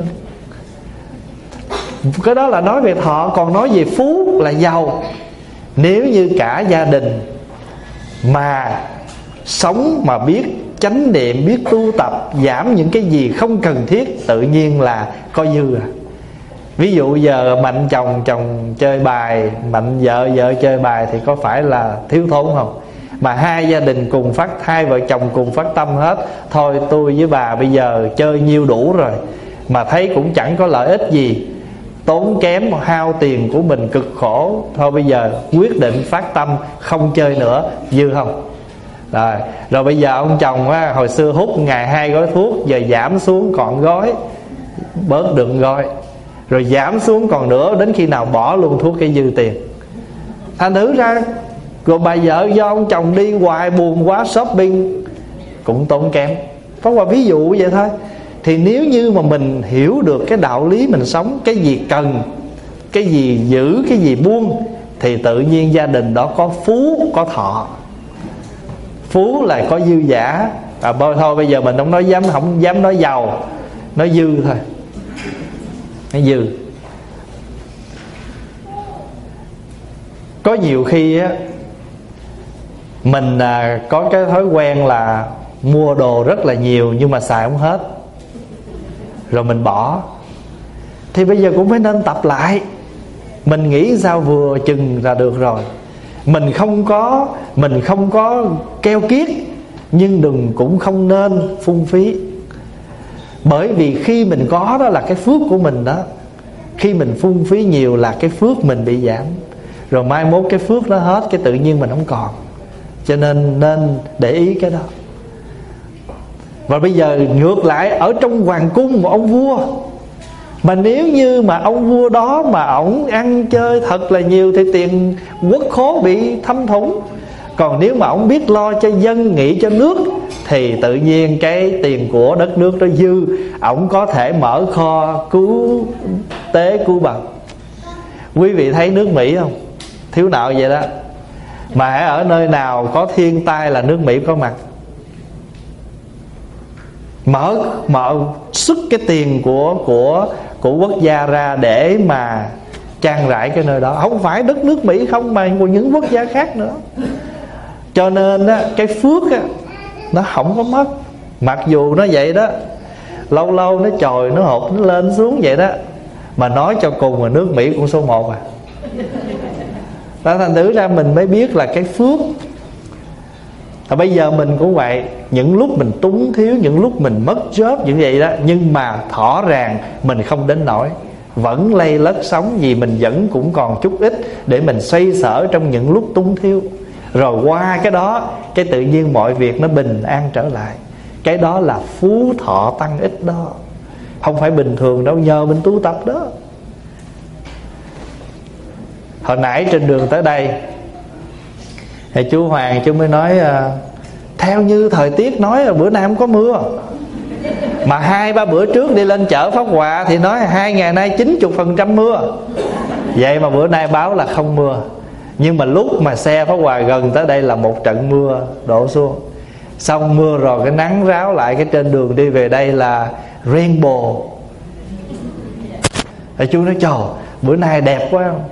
[SPEAKER 1] Cái đó là nói về thọ. Còn nói về phú là giàu. Nếu như cả gia đình mà sống mà biết chánh niệm, biết tu tập, giảm những cái gì không cần thiết, tự nhiên là có dư à. Ví dụ giờ mạnh chồng, chồng chơi bài, mạnh vợ, vợ chơi bài, thì có phải là thiếu thốn không? Mà hai gia đình cùng hai vợ chồng cùng phát tâm hết. Thôi tôi với bà bây giờ chơi nhiêu đủ rồi, mà thấy cũng chẳng có lợi ích gì, tốn kém, hao tiền của mình cực khổ. Thôi bây giờ quyết định phát tâm không chơi nữa, dư không? Rồi bây giờ ông chồng hồi xưa hút ngày 2 gói thuốc, giờ giảm xuống còn gói, bớt đựng gói, rồi giảm xuống còn nữa, đến khi nào bỏ luôn thuốc cái dư tiền. Thành thử ra rồi bà vợ do ông chồng đi hoài buồn quá, shopping cũng tốn kém. Có qua ví dụ vậy thôi. Thì nếu như mà mình hiểu được cái đạo lý mình sống, cái gì cần, cái gì giữ, cái gì buông, thì tự nhiên gia đình đó có phú, có thọ. Phú là có dư giả. Thôi bây giờ mình không dám nói giàu, nói dư thôi. Nói dư. Có nhiều khi mình có cái thói quen là mua đồ rất là nhiều nhưng mà xài không hết, rồi mình bỏ. Thì bây giờ cũng phải nên tập lại. Mình nghĩ sao vừa chừng là được rồi. Mình không có keo kiết, nhưng cũng không nên phung phí. Bởi vì khi mình có đó là cái phước của mình đó. Khi mình phung phí nhiều là cái phước mình bị giảm. Rồi mai mốt cái phước nó hết, cái tự nhiên mình không còn. Cho nên để ý cái đó. Và bây giờ ngược lại, ở trong hoàng cung một ông vua, mà nếu như mà ông vua đó mà ổng ăn chơi thật là nhiều thì tiền quốc khố bị thâm thủng. Còn nếu mà ổng biết lo cho dân, nghĩ cho nước, thì tự nhiên cái tiền của đất nước đó dư, ổng có thể mở kho cứu tế cứu bằng. Quý vị thấy nước Mỹ không? Thiếu nợ vậy đó. Mà ở nơi nào có thiên tai là nước Mỹ có mặt. Mở xuất cái tiền của quốc gia ra để mà trang rải cái nơi đó. Không phải đất nước Mỹ không, mà của những quốc gia khác nữa. Cho nên á, cái phước á, nó không có mất. Mặc dù nó vậy đó, lâu lâu nó trồi, nó hụt, nó lên xuống vậy đó, mà nói cho cùng là nước Mỹ cũng số 1 à. Đó, thành thử ra mình mới biết là cái phước. Bây giờ mình cũng vậy. Những lúc mình túng thiếu, những lúc mình mất job như vậy đó, nhưng mà rõ ràng mình không đến nỗi vẫn lây lất sống, vì mình vẫn cũng còn chút ít để mình xoay sở trong những lúc túng thiếu. Rồi qua cái đó, cái tự nhiên mọi việc nó bình an trở lại. Cái đó là phú thọ tăng ích đó, không phải bình thường đâu, nhờ mình tu tập đó. Hồi nãy trên đường tới đây thì chú Hoàng chú mới nói theo như thời tiết nói là bữa nay không có mưa, mà 2-3 bữa trước đi lên chợ Pháp Hòa thì nói 2 ngày nay 90% mưa. Vậy mà bữa nay báo là không mưa. Nhưng mà lúc mà xe Pháp Hòa gần tới đây là một trận mưa đổ xuống. Xong mưa rồi cái nắng ráo lại, cái trên đường đi về đây là rainbow. Thì chú nói trời, bữa nay đẹp quá không?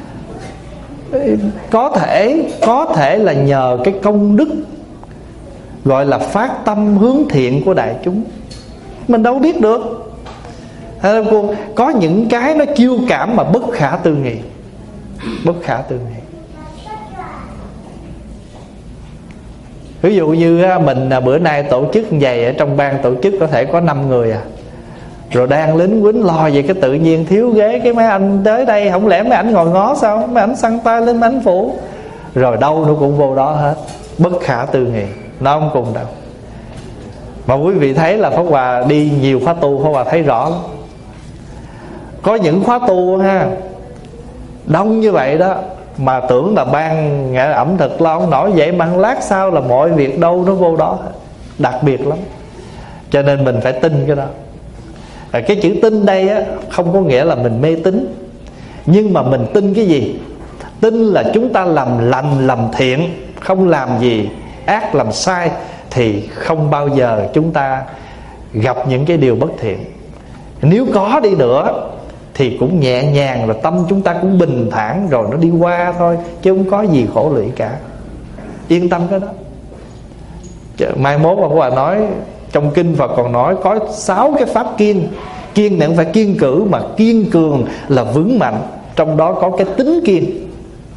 [SPEAKER 1] Có thể là nhờ cái công đức gọi là phát tâm hướng thiện của đại chúng. Mình đâu biết được. Có những cái nó chiêu cảm mà bất khả tư nghị. Bất khả tư nghị. Ví dụ như mình bữa nay tổ chức như vậy, ở trong ban tổ chức có thể có 5 người à, rồi đang lính quýnh lo vậy, cái tự nhiên thiếu ghế, cái mấy anh tới đây, không lẽ mấy anh ngồi ngó sao? Mấy anh xăng tay lên mấy anh phủ, rồi đâu nó cũng vô đó hết. Bất khả tư nghị, nó không cùng đâu. Mà quý vị thấy là Pháp Hòa đi nhiều khóa tu, Pháp Hòa thấy rõ lắm. Có những khóa tu ha, đông như vậy đó, mà tưởng là ban nghệ ẩm thực lo không nổi, vậy mà lát sau là mọi việc đâu nó vô đó. Đặc biệt lắm. Cho nên mình phải tin cái đó. Cái chữ tin đây á, không có nghĩa là mình mê tín, nhưng mà mình tin cái gì? Tin là chúng ta làm lành làm thiện, không làm gì ác làm sai, thì không bao giờ chúng ta gặp những cái điều bất thiện. Nếu có đi nữa thì cũng nhẹ nhàng, rồi tâm chúng ta cũng bình thản, rồi nó đi qua thôi, chứ không có gì khổ lụy cả. Yên tâm cái đó. Mai mốt mà Hòa nói, trong kinh Phật còn nói có 6 cái pháp kiên. Kiên này không phải kiên cử, mà kiên cường là vững mạnh. Trong đó có cái tính kiên.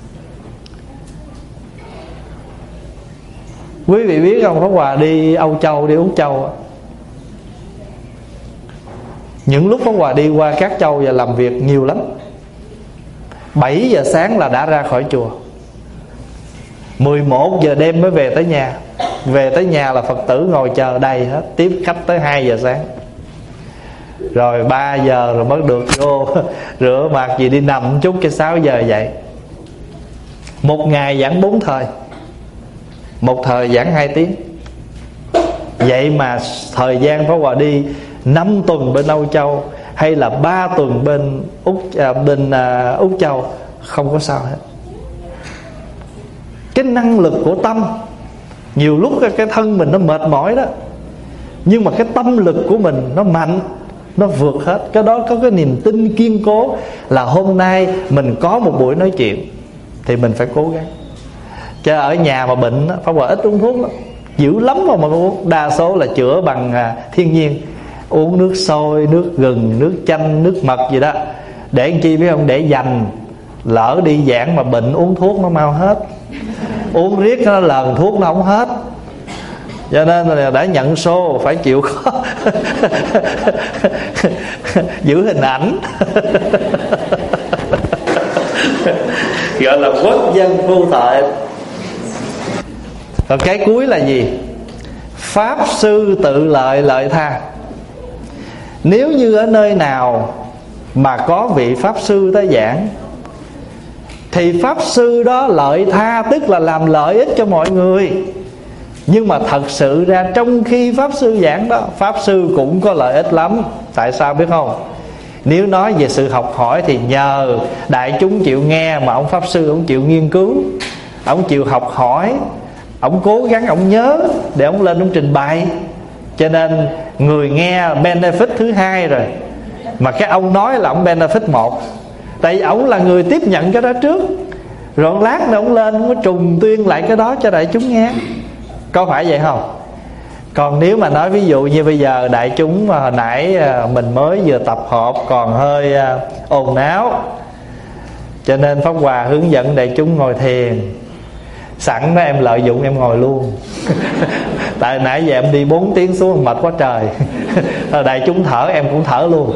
[SPEAKER 1] Quý vị biết không, Pháp Hòa đi Âu Châu, đi Úc Châu, những lúc Pháp Hòa đi qua các châu và làm việc nhiều lắm, 7 giờ sáng là đã ra khỏi chùa, 11 giờ đêm mới về tới nhà. Về tới nhà là Phật tử ngồi chờ đầy hết, tiếp khách tới 2 giờ sáng. Rồi 3 giờ rồi mới được vô rửa mặt gì đi nằm chút cho 6 giờ dậy. Một ngày giảng 4 thời, một thời giảng 2 tiếng. Vậy mà thời gian Pháp Hòa đi 5 tuần bên Âu Châu, hay là 3 tuần bên Úc Châu, không có sao hết. Cái năng lực của tâm, nhiều lúc cái thân mình nó mệt mỏi đó, nhưng mà cái tâm lực của mình nó mạnh, nó vượt hết. Cái đó có cái niềm tin kiên cố là hôm nay mình có một buổi nói chuyện thì mình phải cố gắng. Chứ ở nhà mà bệnh á, Pháp Hòa ít uống thuốc lắm, dữ lắm mà uống. Đa số là chữa bằng thiên nhiên, uống nước sôi, nước gừng, nước chanh, nước mật gì đó. Để làm chi biết không? Để dành, lỡ đi giảng mà bệnh uống thuốc nó mau hết. Uống riết nó lần thuốc nó không hết. Cho nên là đã nhận số phải chịu khó giữ hình ảnh gọi là quốc dân vô tội. Rồi cái cuối là gì? Pháp sư tự lợi lợi tha. Nếu như ở nơi nào mà có vị Pháp sư tới giảng, thì Pháp sư đó lợi tha, tức là làm lợi ích cho mọi người. Nhưng mà thật sự ra trong khi Pháp sư giảng đó, Pháp sư cũng có lợi ích lắm. Tại sao biết không? Nếu nói về sự học hỏi thì nhờ đại chúng chịu nghe, mà ông Pháp sư ông chịu nghiên cứu, ông chịu học hỏi, ông cố gắng ông nhớ để ông lên ông trình bày. Cho nên người nghe benefit thứ hai rồi, mà cái ông nói là ông benefit một. Tại vì ông là người tiếp nhận cái đó trước, Rồi lát nữa ông lên ông trùng tuyên lại cái đó cho đại chúng nghe. Có phải vậy không? Còn nếu mà nói ví dụ như bây giờ đại chúng mà hồi nãy mình mới vừa tập hợp còn hơi ồn náo, cho nên Pháp Hòa hướng dẫn đại chúng ngồi thiền. Sẵn đó em lợi dụng em ngồi luôn. Tại nãy giờ em đi 4 tiếng xuống mệt quá trời. Đại chúng thở em cũng thở luôn.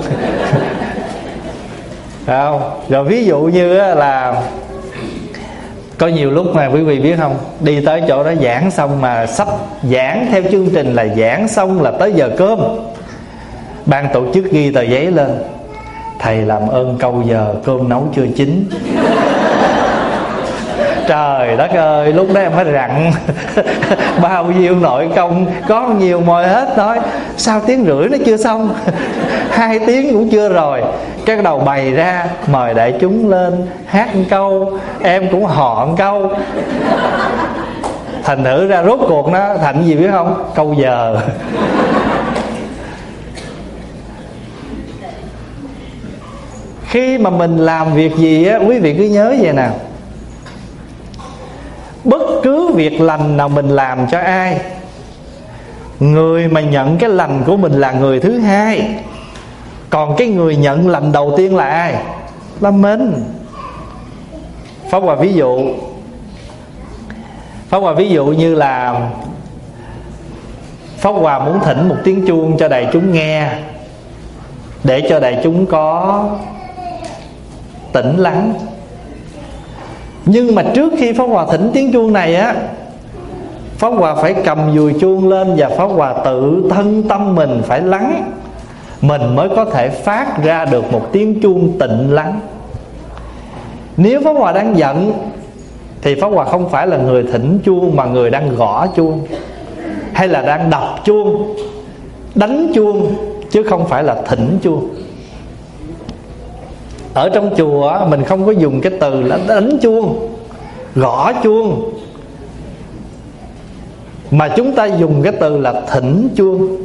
[SPEAKER 1] Phải không? Rồi ví dụ như là có nhiều lúc mà quý vị biết không, đi tới chỗ đó giảng xong mà sắp giảng theo chương trình là giảng xong là tới giờ cơm, ban tổ chức ghi tờ giấy lên: thầy làm ơn câu giờ cơm nấu chưa chín. Trời đất ơi, lúc đó em phải rặn bao nhiêu nội công, có nhiều mồi hết. Nói sao tiếng rưỡi nó chưa xong, 2 tiếng cũng chưa rồi. Cái đầu bày ra mời đại chúng lên hát một câu, em cũng họ một câu. Thành thử ra rốt cuộc nó thành gì biết không? Câu giờ. Khi mà mình làm việc gì á, quý vị cứ nhớ vậy nè, bất cứ việc lành nào mình làm cho ai, người mà nhận cái lành của mình là người thứ hai. Còn cái người nhận lành đầu tiên là ai? Là mình. Pháp Hòa ví dụ như là Pháp Hòa muốn thỉnh một tiếng chuông cho đại chúng nghe, để cho đại chúng có tĩnh lắng. Nhưng mà trước khi Pháp Hòa thỉnh tiếng chuông này á, Pháp Hòa phải cầm dùi chuông lên và Pháp Hòa tự thân tâm mình phải lắng, mình mới có thể phát ra được một tiếng chuông tịnh lắng. Nếu Pháp Hòa đang giận thì Pháp Hòa không phải là người thỉnh chuông, mà người đang gõ chuông, hay là đang đập chuông, đánh chuông, chứ không phải là thỉnh chuông. Ở trong chùa mình không có dùng cái từ là đánh chuông, gõ chuông, mà chúng ta dùng cái từ là thỉnh chuông.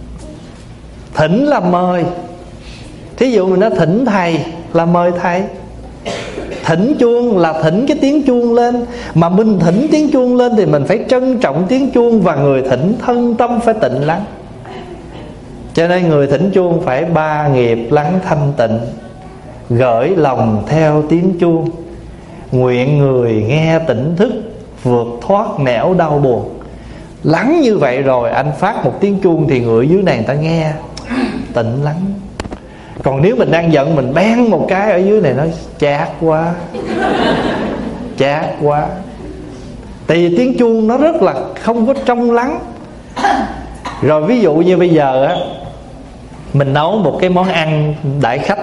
[SPEAKER 1] Thỉnh là mời. Thí dụ mình nói thỉnh thầy là mời thầy. Thỉnh chuông là thỉnh cái tiếng chuông lên. Mà mình thỉnh tiếng chuông lên thì mình phải trân trọng tiếng chuông, và người thỉnh thân tâm phải tịnh lắng. Cho nên người thỉnh chuông phải 3 nghiệp lắng thanh tịnh: gởi lòng theo tiếng chuông, nguyện người nghe tỉnh thức, vượt thoát nẻo đau buồn. Lắng như vậy rồi anh phát một tiếng chuông thì người dưới này người ta nghe tịnh lắng. Còn nếu mình đang giận, mình bén một cái ở dưới này, nói chát quá, chát quá. Tại vì tiếng chuông nó rất là không có trong lắng. Rồi ví dụ như bây giờ á, mình nấu một cái món ăn đãi khách,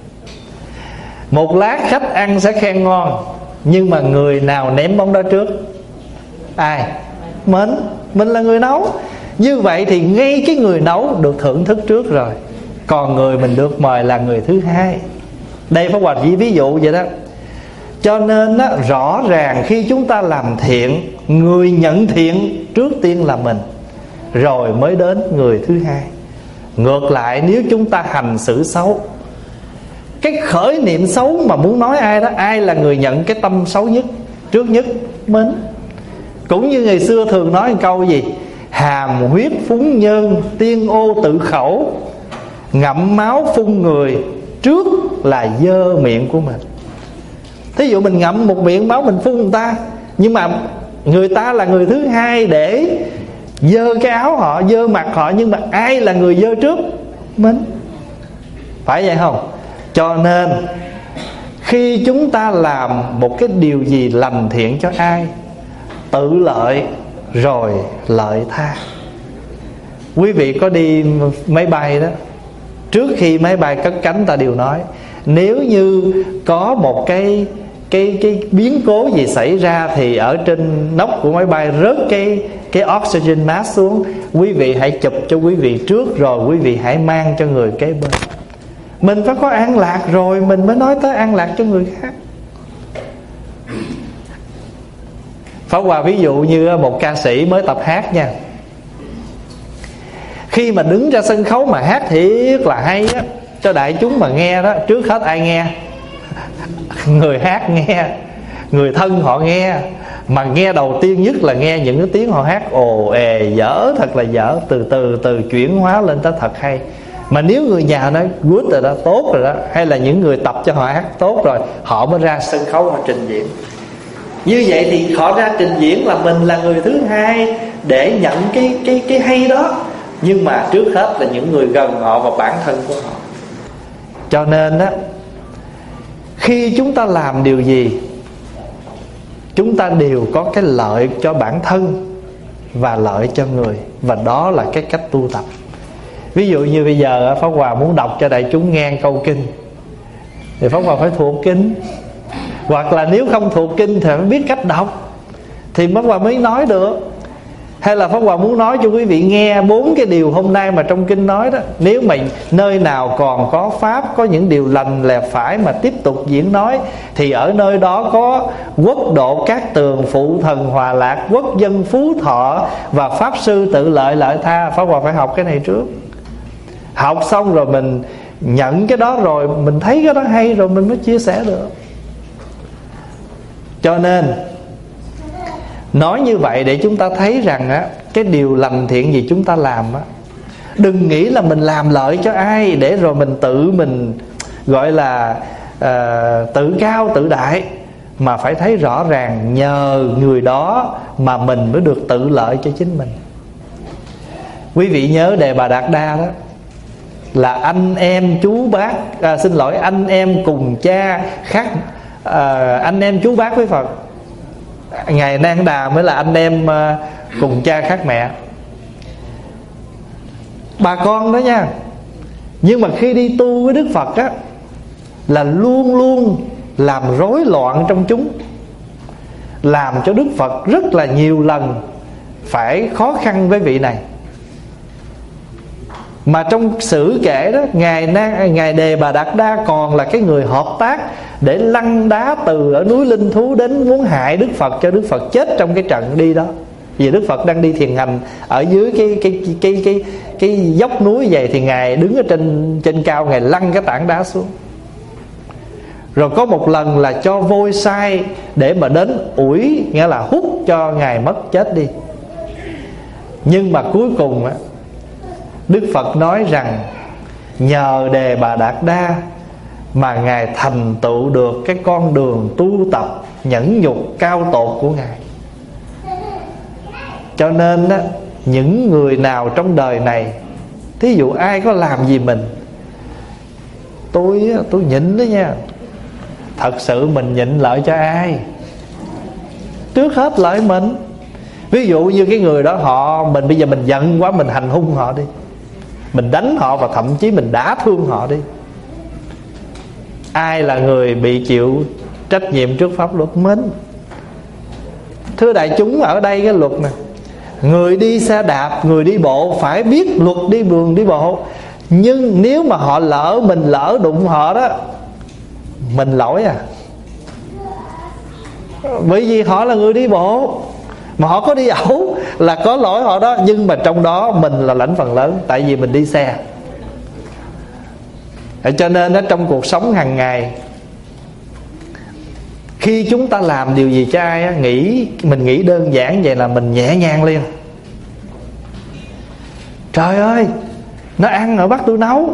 [SPEAKER 1] một lát khách ăn sẽ khen ngon, nhưng mà người nào ném món đó trước? Ai? Mình là người nấu. Như vậy thì ngay cái người nấu được thưởng thức trước rồi, còn người mình được mời là người thứ hai. Đây Pháp Hòa chỉ ví dụ vậy đó. Cho nên đó, rõ ràng khi chúng ta làm thiện, người nhận thiện trước tiên là mình, rồi mới đến người thứ hai. Ngược lại, nếu chúng ta hành xử xấu, cái khởi niệm xấu mà muốn nói ai đó, ai là người nhận cái tâm xấu nhất? Trước nhất mình. Cũng như ngày xưa thường nói một câu gì: hàm huyết phúng nhân, tiên ô tự khẩu. Ngậm máu phun người, trước là dơ miệng của mình. Thí dụ mình ngậm một miệng máu mình phun người ta, nhưng mà người ta là người thứ hai để dơ cái áo họ, dơ mặt họ. Nhưng mà ai là người dơ trước? Mình. Phải vậy không? Cho nên khi chúng ta làm một cái điều gì lành thiện cho ai, tự lợi rồi lợi tha. Quý vị có đi máy bay đó, trước khi máy bay cất cánh ta đều nói, nếu như có một cái biến cố gì xảy ra thì ở trên nóc của máy bay rớt cái oxygen mask xuống, quý vị hãy chụp cho quý vị trước, rồi quý vị hãy mang cho người kế bên. Mình phải có an lạc rồi mình mới nói tới an lạc cho người khác. Pháp Hòa ví dụ như một ca sĩ mới tập hát nha, khi mà đứng ra sân khấu mà hát thiệt là hay á, cho đại chúng mà nghe đó, trước hết ai nghe? Người hát nghe. người thân họ nghe. Mà nghe đầu tiên nhất là nghe những cái tiếng họ hát ồ ề dở, thật là dở, từ chuyển hóa lên tới thật hay. Mà nếu người nhà nói good rồi đó, tốt rồi đó, hay là những người tập cho họ hát tốt rồi, họ mới ra sân khấu họ trình diễn. Như vậy thì họ ra trình diễn là mình là người thứ hai để nhận cái hay đó. Nhưng mà trước hết là những người gần họ và bản thân của họ. Cho nên đó, khi chúng ta làm điều gì, chúng ta đều có cái lợi cho bản thân và lợi cho người. Và đó là cái cách tu tập. Ví dụ như bây giờ Pháp Hòa muốn đọc cho đại chúng nghe câu kinh, thì Pháp Hòa phải thuộc kinh. Hoặc là nếu không thuộc kinh thì phải biết cách đọc, thì Pháp Hòa mới nói được. Hay là Pháp Hòa muốn nói cho quý vị nghe 4 cái điều hôm nay mà trong kinh nói đó. Nếu mà nơi nào còn có pháp, có những điều lành lẽ phải mà tiếp tục diễn nói, thì ở nơi đó có quốc độ cát tường, phụ thần hòa lạc, quốc dân phú thọ và pháp sư tự lợi lợi tha. Pháp Hòa phải học cái này trước. Học xong rồi mình nhận cái đó, rồi mình thấy cái đó hay rồi mình mới chia sẻ được. Cho nên nói như vậy để chúng ta thấy rằng á, cái điều lành thiện gì chúng ta làm á, đừng nghĩ là mình làm lợi cho ai để rồi mình gọi là tự cao tự đại. Mà phải thấy rõ ràng nhờ người đó mà mình mới được tự lợi cho chính mình. Quý vị nhớ Đề Bà Đạt Đa đó, là anh em chú bác, xin lỗi, anh em cùng cha khác, anh em chú bác với Phật. Ngài Nang Đà mới là anh em cùng cha khác mẹ, bà con đó nha. Nhưng mà khi đi tu với Đức Phật á, là luôn luôn làm rối loạn trong chúng, làm cho Đức Phật rất là nhiều lần phải khó khăn với vị này. Mà trong sử kể đó, Ngài Đề Bà Đạt Đa còn là cái người hợp tác để lăn đá từ ở núi Linh Thú đến muốn hại Đức Phật, cho Đức Phật chết trong cái trận đi đó. Vì Đức Phật đang đi thiền hành ở dưới cái dốc núi vậy, thì Ngài đứng ở trên cao, Ngài lăn cái tảng đá xuống. Rồi có một lần là cho vôi sai để mà đến ủi, nghĩa là hút cho Ngài mất chết đi. Nhưng mà cuối cùng á, Đức Phật nói rằng nhờ Đề Bà Đạt Đa mà Ngài thành tựu được cái con đường tu tập nhẫn nhục cao tột của Ngài. Cho nên á, những người nào trong đời này, thí dụ ai có làm gì mình, tôi nhịn đó nha. Thật sự mình nhịn lợi cho ai? Trước hết lợi mình. Ví dụ như cái người đó mình bây giờ mình giận quá, mình hành hung họ đi, mình đánh họ và thậm chí mình đã thương họ đi. Ai là người bị chịu trách nhiệm trước pháp luật? Mình. Thưa đại chúng, ở đây cái luật này, người đi xe đạp, người đi bộ phải biết luật đi đường đi bộ. Nhưng nếu mà mình lỡ đụng họ đó, mình lỗi à. Bởi vì họ là người đi bộ, mà họ có đi ẩu là có lỗi họ đó. Nhưng mà trong đó mình là lãnh phần lớn, tại vì mình đi xe. Cho nên trong cuộc sống hàng ngày, khi chúng ta làm điều gì cho ai, mình nghĩ đơn giản vậy là mình nhẹ nhàng liền. Trời ơi, nó ăn rồi bắt tôi nấu.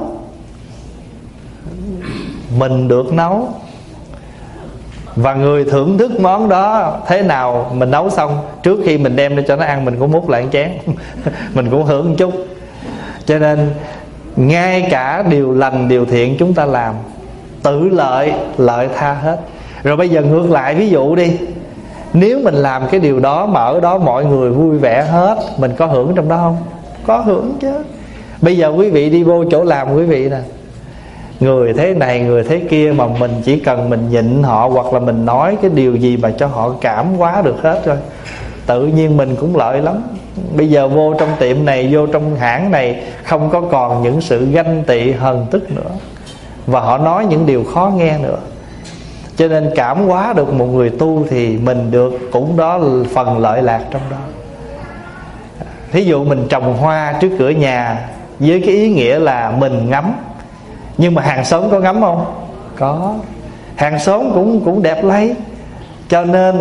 [SPEAKER 1] Mình được nấu, và người thưởng thức món đó thế nào mình nấu xong, trước khi mình đem cho nó ăn, mình cũng múc lại một chén mình cũng hưởng một chút. Cho nên ngay cả điều lành điều thiện chúng ta làm, tự lợi tha hết. Rồi bây giờ ngược lại, ví dụ đi, nếu mình làm cái điều đó mà ở đó mọi người vui vẻ hết, mình có hưởng trong đó không? Có hưởng chứ. Bây giờ quý vị đi vô chỗ làm quý vị nè, người thế này người thế kia, mà mình chỉ cần mình nhịn họ, hoặc là mình nói cái điều gì mà cho họ cảm hóa được hết rồi, tự nhiên mình cũng lợi lắm. Bây giờ vô trong tiệm này, vô trong hãng này, không có còn những sự ganh tị hờn tức nữa, và họ nói những điều khó nghe nữa. Cho nên cảm hóa được một người tu thì mình được cũng đó là phần lợi lạc trong đó. Thí dụ mình trồng hoa trước cửa nhà với cái ý nghĩa là mình ngắm, nhưng mà hàng xóm có ngắm không? Có. Hàng xóm cũng đẹp lấy, Cho nên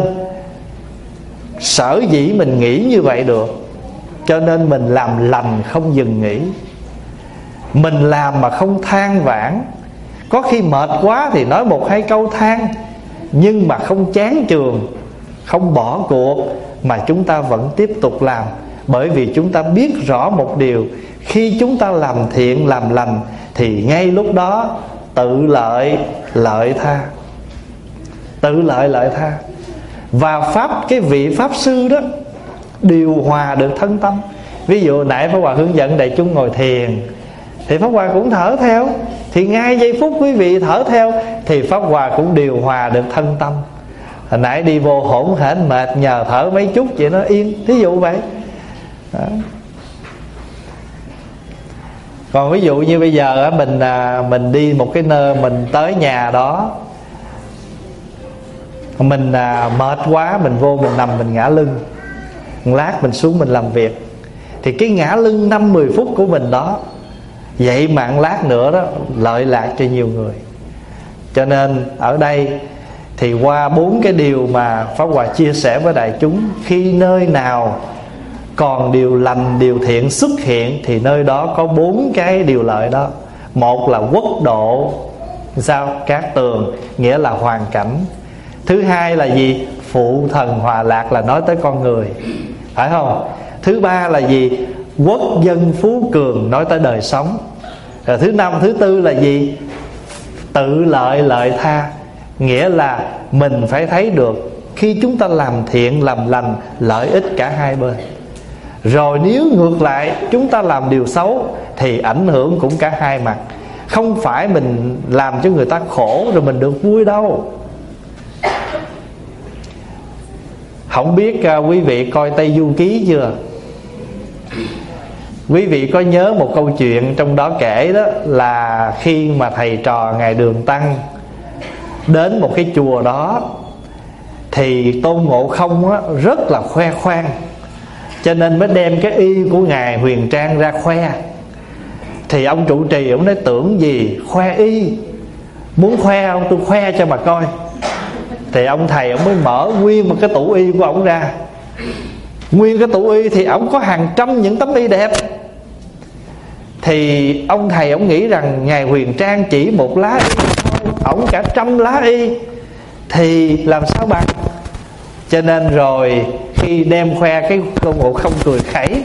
[SPEAKER 1] sở dĩ mình nghĩ như vậy được, cho nên mình làm lành không dừng nghỉ. Mình làm mà không than vãn. Có khi mệt quá thì nói một hai câu than, nhưng mà không chán chường, không bỏ cuộc, mà chúng ta vẫn tiếp tục làm. Bởi vì chúng ta biết rõ một điều, khi chúng ta làm thiện làm lành thì ngay lúc đó tự lợi lợi tha. Tự lợi lợi tha. Và cái vị Pháp Sư đó điều hòa được thân tâm. Ví dụ nãy Pháp Hòa hướng dẫn đại chúng ngồi thiền, thì Pháp Hòa cũng thở theo. Thì ngay giây phút quý vị thở theo thì Pháp Hòa cũng điều hòa được thân tâm. Hồi nãy đi vô hổn hển mệt, nhờ thở mấy chút vậy nó yên. Thí dụ vậy đó. Còn ví dụ như bây giờ mình đi một cái nơi, mình tới nhà đó, mình mệt quá, mình vô mình nằm mình ngã lưng, một lát mình xuống mình làm việc. Thì cái ngã lưng 5-10 phút của mình đó, vậy mà một lát nữa đó lợi lạc cho nhiều người. Cho nên ở đây thì qua 4 cái điều mà Pháp Hòa chia sẻ với đại chúng, khi nơi nào còn điều lành, điều thiện xuất hiện thì nơi đó có 4 cái điều lợi đó. Một là quốc độ, sao? Cát tường, nghĩa là hoàn cảnh. Thứ hai là gì? Phụ thần hòa lạc, là nói tới con người, phải không? Thứ ba là gì? Quốc dân phú cường, nói tới đời sống. Rồi thứ năm, thứ tư là gì? Tự lợi lợi tha, nghĩa là mình phải thấy được khi chúng ta làm thiện làm lành, lợi ích cả hai bên. Rồi nếu ngược lại chúng ta làm điều xấu thì ảnh hưởng cũng cả hai mặt. Không phải mình làm cho người ta khổ rồi mình được vui đâu. Không biết quý vị coi Tây Du Ký chưa? Quý vị có nhớ một câu chuyện trong đó kể đó là khi mà thầy trò Ngài Đường Tăng đến một cái chùa đó, thì Tôn Ngộ Không á, rất là khoe khoang, cho nên mới đem cái y của Ngài Huyền Trang ra khoe. Thì ông trụ trì ông nói tưởng gì khoe y, muốn khoe không? Tôi khoe cho mà coi. Thì ông thầy ông mới mở nguyên một cái tủ y của ông ra. Nguyên cái tủ y thì ông có hàng trăm những tấm y đẹp. Thì ông thầy ông nghĩ rằng Ngài Huyền Trang chỉ một lá y thôi, ổng cả trăm lá y thì làm sao bằng. Cho nên rồi khi đem khoe, cái Tôn Ngộ Không cười khẩy.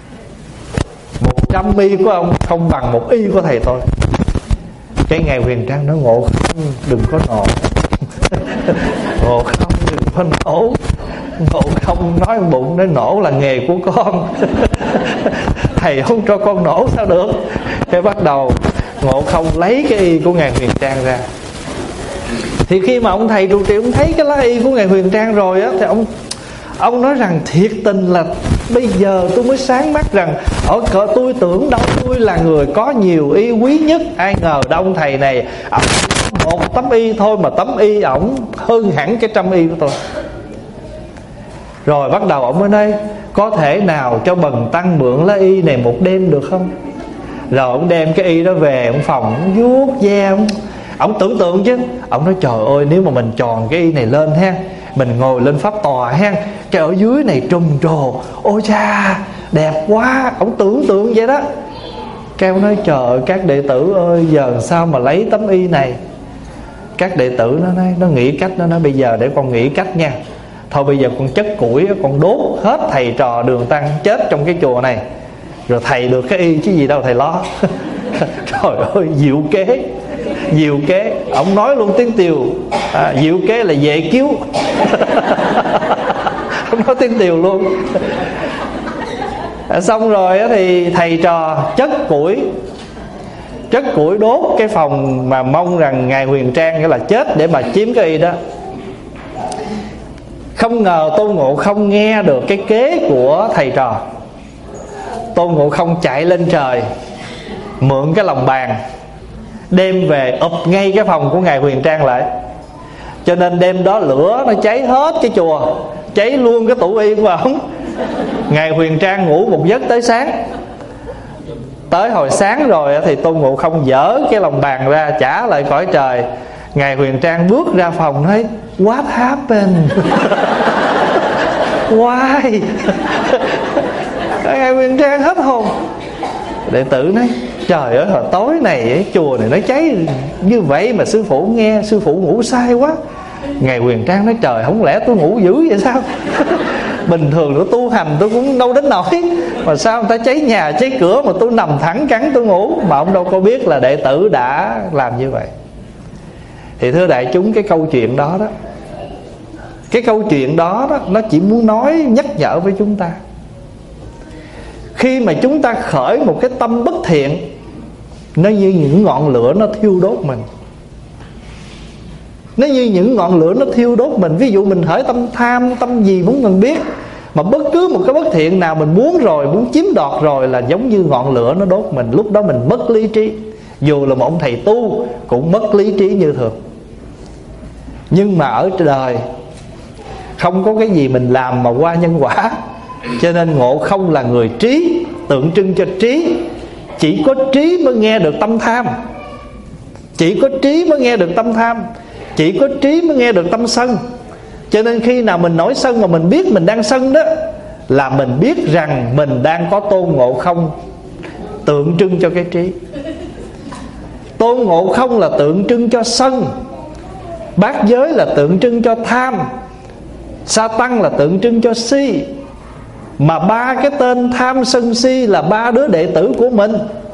[SPEAKER 1] 100 y của ông không bằng một y của thầy thôi. Cái Ngài Huyền Trang nói Ngộ Không đừng có nổ. Ngộ Không đừng có nổ. Ngộ Không nói bụng nói nổ là nghề của con. Thầy không cho con nổ sao được. Thế bắt đầu Ngộ Không lấy cái y của Ngài Huyền Trang ra. Thì khi mà ông thầy trụ trì ông thấy cái lá y của Ngài Huyền Trang rồi á, thì ông nói rằng thiệt tình là bây giờ tôi mới sáng mắt rằng ở cỡ tôi tưởng đâu tôi là người có nhiều y quý nhất. Ai ngờ đâu ông thầy này ổng một tấm y thôi mà tấm y ổng hơn hẳn cái trăm y của tôi. Rồi bắt đầu ổng mới nói có thể nào cho bần tăng mượn lá y này một đêm được không? Rồi ổng đem cái y đó về ổng phòng, ổng vuốt ve, ổng tưởng tượng chứ. Ổng nói trời ơi, nếu mà mình tròn cái y này lên ha, mình ngồi lên pháp tòa ha, cái ở dưới này trùm trồ, ôi cha đẹp quá. Ổng tưởng tượng vậy đó. Cái ông nói trời ơi các đệ tử ơi, giờ sao mà lấy tấm y này. Các đệ tử nó nói, nó nghĩ cách, nó nói bây giờ để con nghĩ cách nha. Thôi bây giờ con chất củi, con đốt hết thầy trò Đường Tăng chết trong cái chùa này, rồi thầy được cái y chứ gì đâu thầy lo. Trời ơi diệu kế, diệu kế. Ông nói luôn tiếng Tiều, diệu kế là dễ cứu. Ông nói tiếng Tiều luôn. Xong rồi thì thầy trò chất củi đốt cái phòng mà mong rằng Ngài Huyền Trang nghĩa là chết để mà chiếm cái y đó. Không ngờ Tôn Ngộ Không nghe được cái kế của thầy trò. Tôn Ngộ Không chạy lên trời, mượn cái lồng bàn, đem về ụp ngay cái phòng của Ngài Huyền Trang lại. Cho nên đêm đó lửa nó cháy hết cái chùa, cháy luôn cái tủ y của ổng. Ngài Huyền Trang ngủ một giấc tới sáng. Tới hồi sáng rồi thì Tôn Ngộ Không dỡ cái lồng bàn ra trả lại cõi trời. Ngài Huyền Trang bước ra phòng nói What happened? Why? Ngài Huyền Trang hết hồn. Đệ tử nói trời ơi, hồi tối này chùa này nó cháy như vậy mà sư phụ nghe, sư phụ ngủ say quá. Ngài Huyền Trang nói trời, không lẽ tôi ngủ dữ vậy sao? Bình thường tôi tu hành tôi cũng đâu đến nỗi, mà sao người ta cháy nhà cháy cửa mà tôi nằm thẳng cắn tôi ngủ. Mà ông đâu có biết là đệ tử đã làm như vậy. Thì thưa đại chúng, cái câu chuyện đó đó, cái câu chuyện đó đó, nó chỉ muốn nói nhắc nhở với chúng ta, khi mà chúng ta khởi một cái tâm bất thiện, nó như những ngọn lửa nó thiêu đốt mình. Nó như những ngọn lửa nó thiêu đốt mình. Ví dụ mình khởi tâm tham, tâm gì muốn mình biết, mà bất cứ một cái bất thiện nào mình muốn rồi, muốn chiếm đoạt rồi, là giống như ngọn lửa nó đốt mình. Lúc đó mình mất lý trí. Dù là một ông thầy tu cũng mất lý trí như thường. Nhưng mà ở đời không có cái gì mình làm mà qua nhân quả. Cho nên Ngộ Không là người trí, tượng trưng cho trí. Chỉ có trí mới nghe được tâm tham. Chỉ có trí mới nghe được tâm tham. Chỉ có trí mới nghe được tâm sân. Cho nên khi nào mình nổi sân mà mình biết mình đang sân đó, là mình biết rằng mình đang có Tôn Ngộ Không, tượng trưng cho cái trí. Tôn Ngộ Không là tượng trưng cho sân, bát giới là tượng trưng cho tham, sa tăng là tượng trưng cho si. Mà ba cái tên tham sân si là ba đứa đệ tử của mình.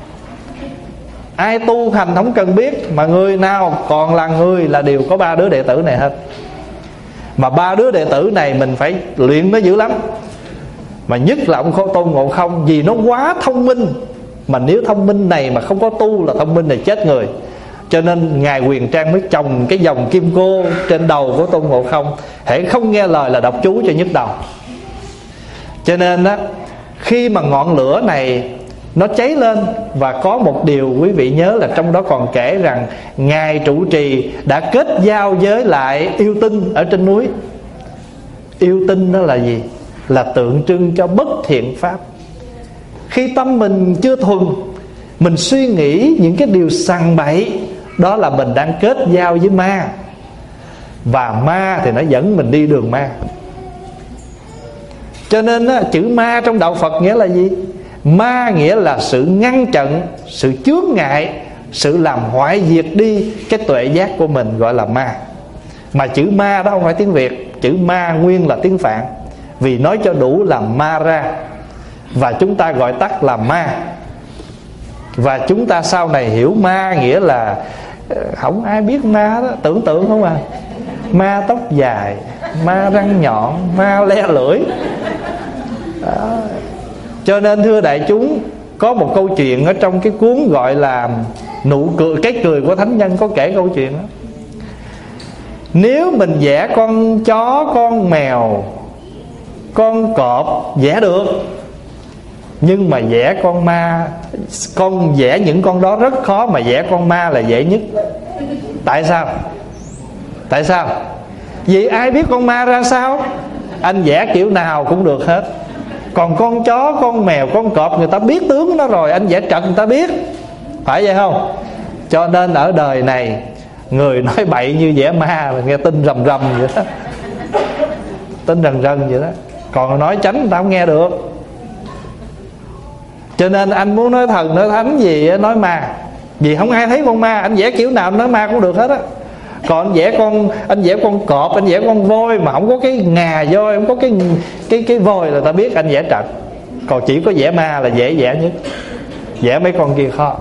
[SPEAKER 1] Ai tu hành không cần biết, mà người nào còn là người là đều có ba đứa đệ tử này hết. Mà ba đứa đệ tử này mình phải luyện nó dữ lắm. Mà nhất là ông Tôn Ngộ Không, vì nó quá thông minh. Mà nếu thông minh này mà không có tu là thông minh này chết người. Cho nên Ngài Huyền Trang mới trồng cái vòng kim cô trên đầu của Tôn Ngộ Không. Hễ không nghe lời là đọc chú cho nhức đầu. Cho nên đó, khi mà ngọn lửa này nó cháy lên, và có một điều quý vị nhớ là trong đó còn kể rằng Ngài trụ trì đã kết giao với lại yêu tinh ở trên núi. Yêu tinh đó là gì? Là tượng trưng cho bất thiện pháp. Khi tâm mình chưa thuần, mình suy nghĩ những cái điều sằng bậy, đó là mình đang kết giao với ma. Và ma thì nó dẫn mình đi đường ma. Cho nên chữ ma trong đạo Phật nghĩa là gì? Ma nghĩa là sự ngăn chặn, sự chướng ngại, sự làm hoại diệt đi cái tuệ giác của mình, gọi là ma. Mà chữ ma đó không phải tiếng Việt. Chữ ma nguyên là tiếng Phạn, vì nói cho đủ là ma ra. Và chúng ta gọi tắt là ma. Và chúng ta sau này hiểu ma nghĩa là không ai biết ma đó, tưởng tượng không à. Ma tóc dài, ma răng nhọn, ma le lưỡi đó. Cho nên thưa đại chúng, có một câu chuyện ở trong cái cuốn gọi là Nụ cười, cái cười của thánh nhân, có kể câu chuyện đó. Nếu mình vẽ con chó, con mèo, con cọp vẽ được, nhưng mà vẽ con ma, vẽ những con đó rất khó, mà vẽ con ma là dễ nhất. Tại sao? Tại sao? Vì ai biết con ma ra sao? Anh vẽ kiểu nào cũng được hết. Còn con chó, con mèo, con cọp người ta biết tướng nó rồi, anh vẽ trật người ta biết. Phải vậy không? Cho nên ở đời này, người nói bậy như vẽ ma là nghe tin rầm rầm vậy đó. Tin rần rần vậy đó. Còn nói chánh người ta không nghe được. Cho nên anh muốn nói thần, nói thánh gì nói ma. Vì không ai thấy con ma, anh vẽ kiểu nào nói ma cũng được hết á. Còn anh vẽ con cọp, anh vẽ con voi mà không có cái ngà voi, không có cái voi là ta biết anh vẽ trật. Còn chỉ có vẽ ma là dễ vẽ nhất. Vẽ mấy con kia khó.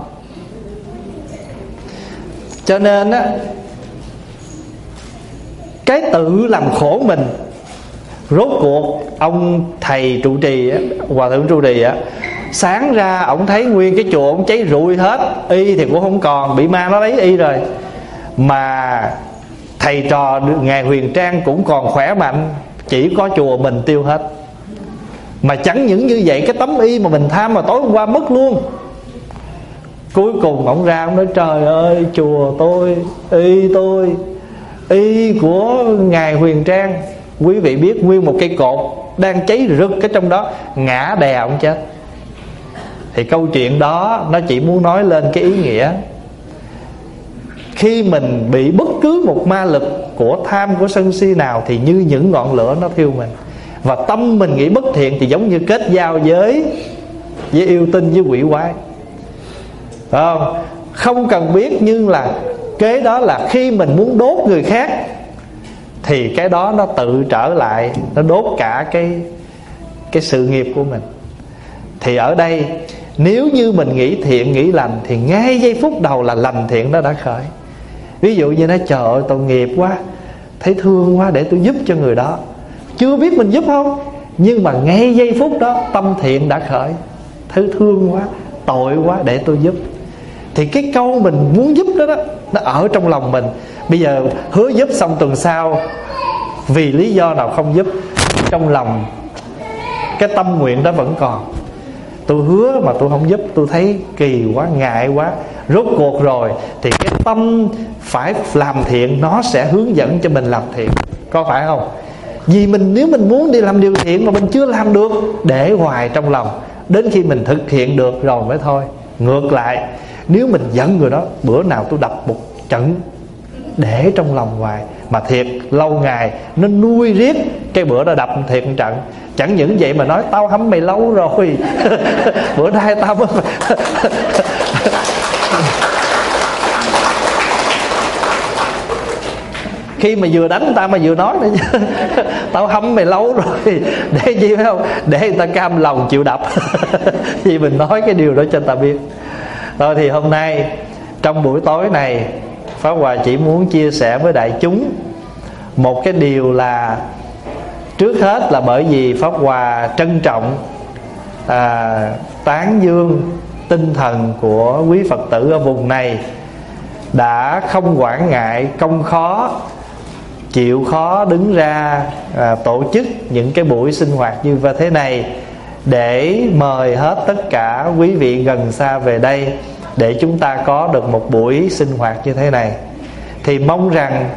[SPEAKER 1] Cho nên á, cái tự làm khổ mình. Rốt cuộc ông thầy trụ trì á, hòa thượng trụ trì á, sáng ra ổng thấy nguyên cái chùa ổng cháy rụi hết, y thì cũng không còn, bị ma nó lấy y rồi. Mà thầy trò Ngài Huyền Trang cũng còn khỏe mạnh, chỉ có chùa mình tiêu hết. Mà chẳng những như vậy, cái tấm y mà mình tham mà tối hôm qua mất luôn. Cuối cùng ổng ra ổng nói trời ơi, chùa tôi, y của Ngài Huyền Trang, quý vị biết nguyên một cây cột đang cháy rực cái trong đó, ngã đè ổng chết. Thì câu chuyện đó nó chỉ muốn nói lên cái ý nghĩa Khi mình bị bất cứ một ma lực của tham, của sân si nào, thì như những ngọn lửa nó thiêu mình. Và tâm mình nghĩ bất thiện thì giống như kết giao với yêu tinh, với quỷ quái. Phải không? Không cần biết, nhưng là kế đó là khi mình muốn đốt người khác thì cái đó nó tự trở lại, nó đốt cả cái sự nghiệp của mình. Thì ở đây nếu như mình nghĩ thiện, nghĩ lành, thì ngay giây phút đầu là lành thiện nó đã khởi. Ví dụ như nói trời ơi tội nghiệp quá, thấy thương quá, để tôi giúp cho người đó. Chưa biết mình giúp không, nhưng mà ngay giây phút đó tâm thiện đã khởi. Thấy thương quá, tội quá, để tôi giúp. Thì cái câu mình muốn giúp đó, nó ở trong lòng mình. Bây giờ hứa giúp xong tuần sau vì lý do nào không giúp, trong lòng cái tâm nguyện đó vẫn còn. Tôi hứa mà tôi không giúp, tôi thấy kỳ quá, ngại quá. Rốt cuộc rồi thì cái tâm phải làm thiện nó sẽ hướng dẫn cho mình làm thiện. Có phải không? Vì nếu mình muốn đi làm điều thiện mà mình chưa làm được, để hoài trong lòng, đến khi mình thực hiện được rồi mới thôi. Ngược lại, nếu mình giận người đó, bữa nào tôi đập một trận, để trong lòng hoài, mà thiệt lâu ngày nó nuôi riết, cái bữa đó đập thiệt một trận. Chẳng những vậy mà nói tao hâm mày lâu rồi bữa nay tao mới khi mà vừa đánh người ta mà vừa nói nữa chứ tao hâm mày lâu rồi, để gì phải không? Để người ta cam lòng chịu đập vì mình nói cái điều đó cho người ta biết. Thôi thì hôm nay trong buổi tối này, Pháp Hòa chỉ muốn chia sẻ với đại chúng một cái điều là, trước hết là bởi vì Pháp Hòa trân trọng tán dương tinh thần của quý Phật tử ở vùng này, đã không quản ngại công khó, chịu khó đứng ra tổ chức những cái buổi sinh hoạt như thế này, để mời hết tất cả quý vị gần xa về đây, để chúng ta có được một buổi sinh hoạt như thế này. Thì mong rằng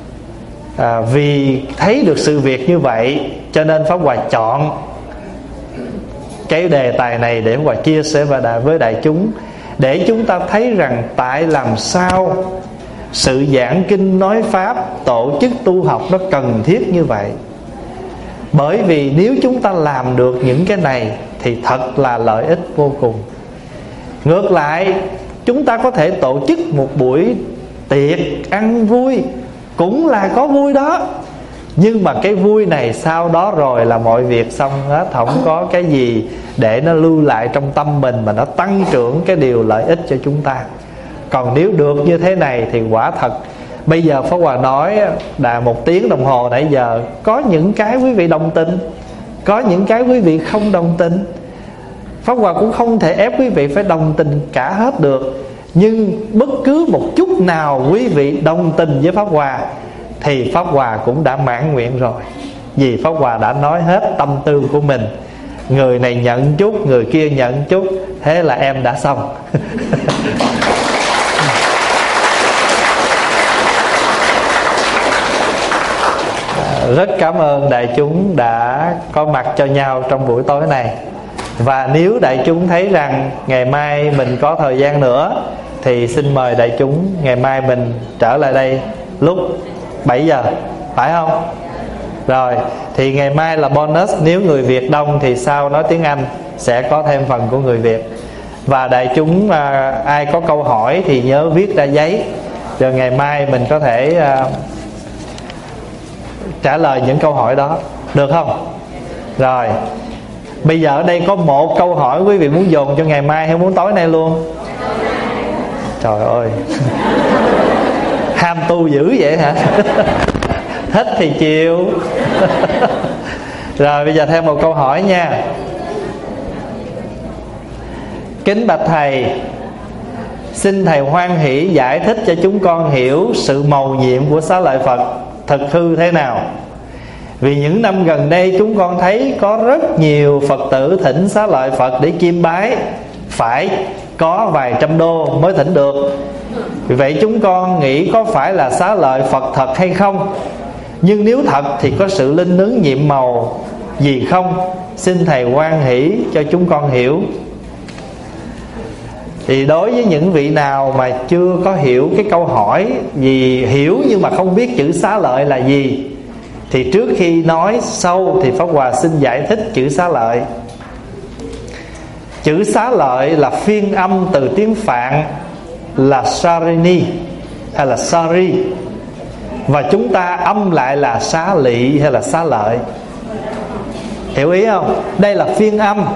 [SPEAKER 1] vì thấy được sự việc như vậy, cho nên Pháp Hòa chọn cái đề tài này để Pháp Hòa chia sẻ với đại chúng, để chúng ta thấy rằng tại làm sao sự giảng kinh nói pháp, tổ chức tu học nó cần thiết như vậy. Bởi vì nếu chúng ta làm được những cái này thì thật là lợi ích vô cùng. Ngược lại, chúng ta có thể tổ chức một buổi tiệc ăn vui, cũng là có vui đó, nhưng mà cái vui này sau đó rồi là mọi việc xong hết, không có cái gì để nó lưu lại trong tâm mình, mà nó tăng trưởng cái điều lợi ích cho chúng ta. Còn nếu được như thế này thì quả thật, bây giờ Pháp Hòa nói đã 1 tiếng đồng hồ nãy giờ, có những cái quý vị đồng tình, có những cái quý vị không đồng tình. Pháp Hòa cũng không thể ép quý vị phải đồng tình cả hết được, nhưng bất cứ một chút nào quý vị đồng tình với Pháp Hòa thì Pháp Hòa cũng đã mãn nguyện rồi. Vì Pháp Hòa đã nói hết tâm tư của mình, người này nhận chút, người kia nhận chút, thế là em đã xong. Rất cảm ơn đại chúng đã có mặt cho nhau trong buổi tối này. Và nếu đại chúng thấy rằng ngày mai mình có thời gian nữa, thì xin mời đại chúng ngày mai mình trở lại đây lúc 7 giờ, phải không? Rồi, thì ngày mai là bonus. Nếu người Việt đông thì sau nói tiếng Anh sẽ có thêm phần của người Việt. Và đại chúng ai có câu hỏi thì nhớ viết ra giấy, rồi ngày mai mình có thể trả lời những câu hỏi đó, được không? Rồi, bây giờ ở đây có một câu hỏi quý vị muốn dồn cho ngày mai hay muốn tối nay luôn? Trời ơi ham tu dữ vậy hả? Thích thì chịu. Rồi bây giờ thêm một câu hỏi nha. Kính bạch thầy, xin thầy hoan hỷ giải thích cho chúng con hiểu sự mầu nhiệm của Xá Lợi Phật thực hư thế nào. Vì những năm gần đây chúng con thấy có rất nhiều Phật tử thỉnh Xá Lợi Phật để chiêm bái, phải có vài trăm đô mới thỉnh được. Vì vậy chúng con nghĩ có phải là Xá Lợi Phật thật hay không? Nhưng nếu thật thì có sự linh ứng nhiệm màu gì không? Xin thầy hoan hỷ cho chúng con hiểu. Thì đối với những vị nào mà chưa có hiểu cái câu hỏi, vì hiểu nhưng mà không biết chữ xá lợi là gì, thì trước khi nói sâu thì Pháp Hòa xin giải thích chữ xá lợi. Chữ xá lợi là phiên âm từ tiếng Phạn là Sarini hay là Sari, và chúng ta âm lại là xá lị hay là xá lợi. Hiểu ý không? Đây là phiên âm.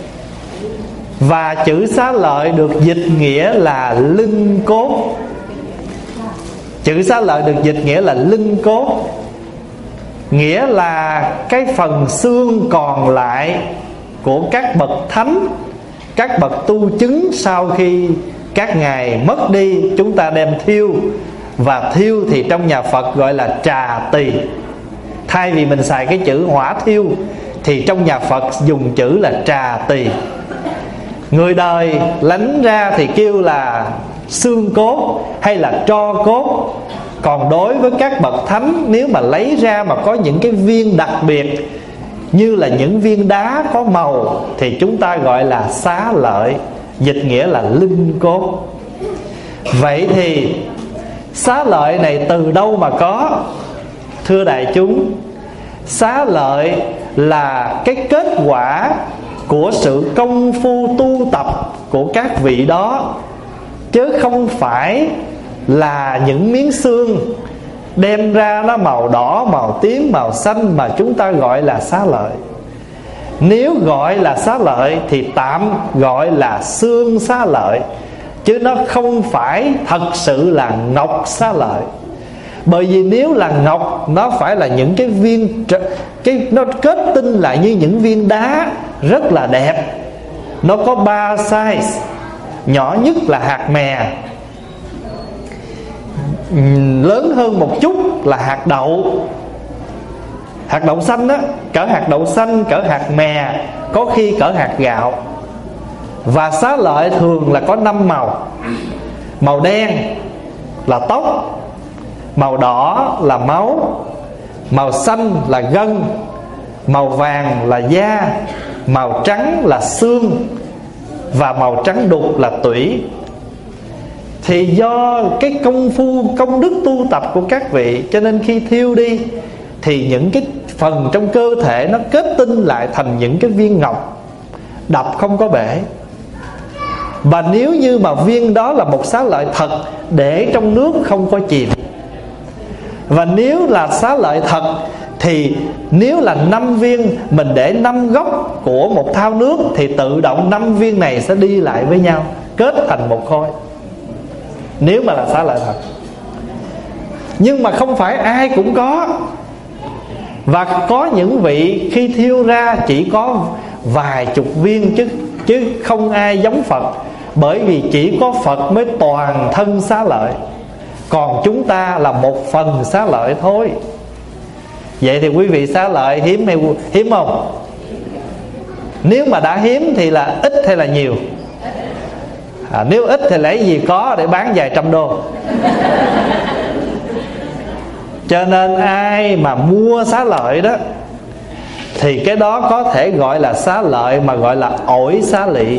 [SPEAKER 1] Và chữ xá lợi được dịch nghĩa là lưng cốt. Chữ xá lợi được dịch nghĩa là lưng cốt, nghĩa là cái phần xương còn lại của các bậc thánh, các bậc tu chứng sau khi các ngài mất đi, chúng ta đem thiêu. Và thiêu thì trong nhà Phật gọi là trà tỳ. Thay vì mình xài cái chữ hỏa thiêu thì trong nhà Phật dùng chữ là trà tỳ. Người đời lánh ra thì kêu là xương cốt hay là tro cốt. Còn đối với các bậc thánh, nếu mà lấy ra mà có những cái viên đặc biệt như là những viên đá có màu thì chúng ta gọi là xá lợi, dịch nghĩa là linh cốt. Vậy thì xá lợi này từ đâu mà có? Thưa đại chúng, xá lợi là cái kết quả của sự công phu tu tập của các vị đó, chứ không phải là những miếng xương đem ra nó màu đỏ, màu tím, màu xanh mà chúng ta gọi là xá lợi. Nếu gọi là xá lợi thì tạm gọi là xương xá lợi, chứ nó không phải thật sự là ngọc xá lợi. Bởi vì nếu là ngọc, nó phải là những cái viên, nó kết tinh lại như những viên đá rất là đẹp. Nó có 3 size. Nhỏ nhất là hạt mè, lớn hơn một chút là hạt đậu. Hạt đậu xanh á, cỡ hạt đậu xanh, cỡ hạt mè, có khi cỡ hạt gạo. Và xá lợi thường là có 5 màu. Màu đen là tóc, màu đỏ là máu, màu xanh là gân, màu vàng là da, màu trắng là xương, và màu trắng đục là tủy. Thì do cái công phu, công đức tu tập của các vị, cho nên khi thiêu đi thì những cái phần trong cơ thể nó kết tinh lại thành những cái viên ngọc, đập không có bể. Và nếu như mà viên đó là một xá lợi thật, để trong nước không có chìm. Và nếu là xá lợi thật thì nếu là 5 viên, mình để 5 góc của một thao nước thì tự động 5 viên này sẽ đi lại với nhau, kết thành một khối, nếu mà là xá lợi thật. Nhưng mà không phải ai cũng có. Và có những vị khi thiêu ra chỉ có vài chục viên, chứ không ai giống Phật. Bởi vì chỉ có Phật mới toàn thân xá lợi, còn chúng ta là một phần xá lợi thôi. Vậy thì quý vị xá lợi hiếm hay hiếm không? Nếu mà đã hiếm thì là ít hay là nhiều? Nếu ít thì lấy gì có để bán vài trăm đô. Cho nên ai mà mua xá lợi đó thì cái đó có thể gọi là xá lợi, mà gọi là ổi xá lị.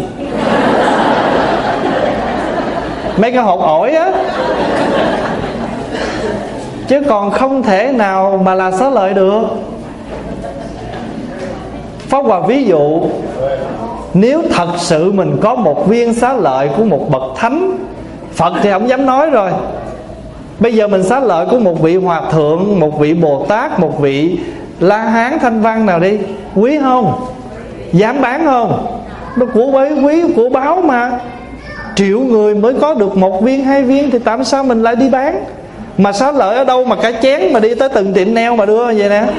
[SPEAKER 1] Mấy cái hột ổi á, chứ còn không thể nào mà là xá lợi được. Pháp Hòa ví dụ, nếu thật sự mình có một viên xá lợi của một bậc thánh, Phật thì không dám nói rồi. Bây giờ mình xá lợi của một vị hòa thượng, một vị Bồ Tát, một vị La Hán Thanh Văn nào đi, quý không? Dám bán không? Nó của quý, của báo mà. Triệu người mới có được 1 viên 2 viên thì tại sao mình lại đi bán? Mà xá lợi ở đâu mà cả chén mà đi tới từng tiệm nail mà đưa vậy nè.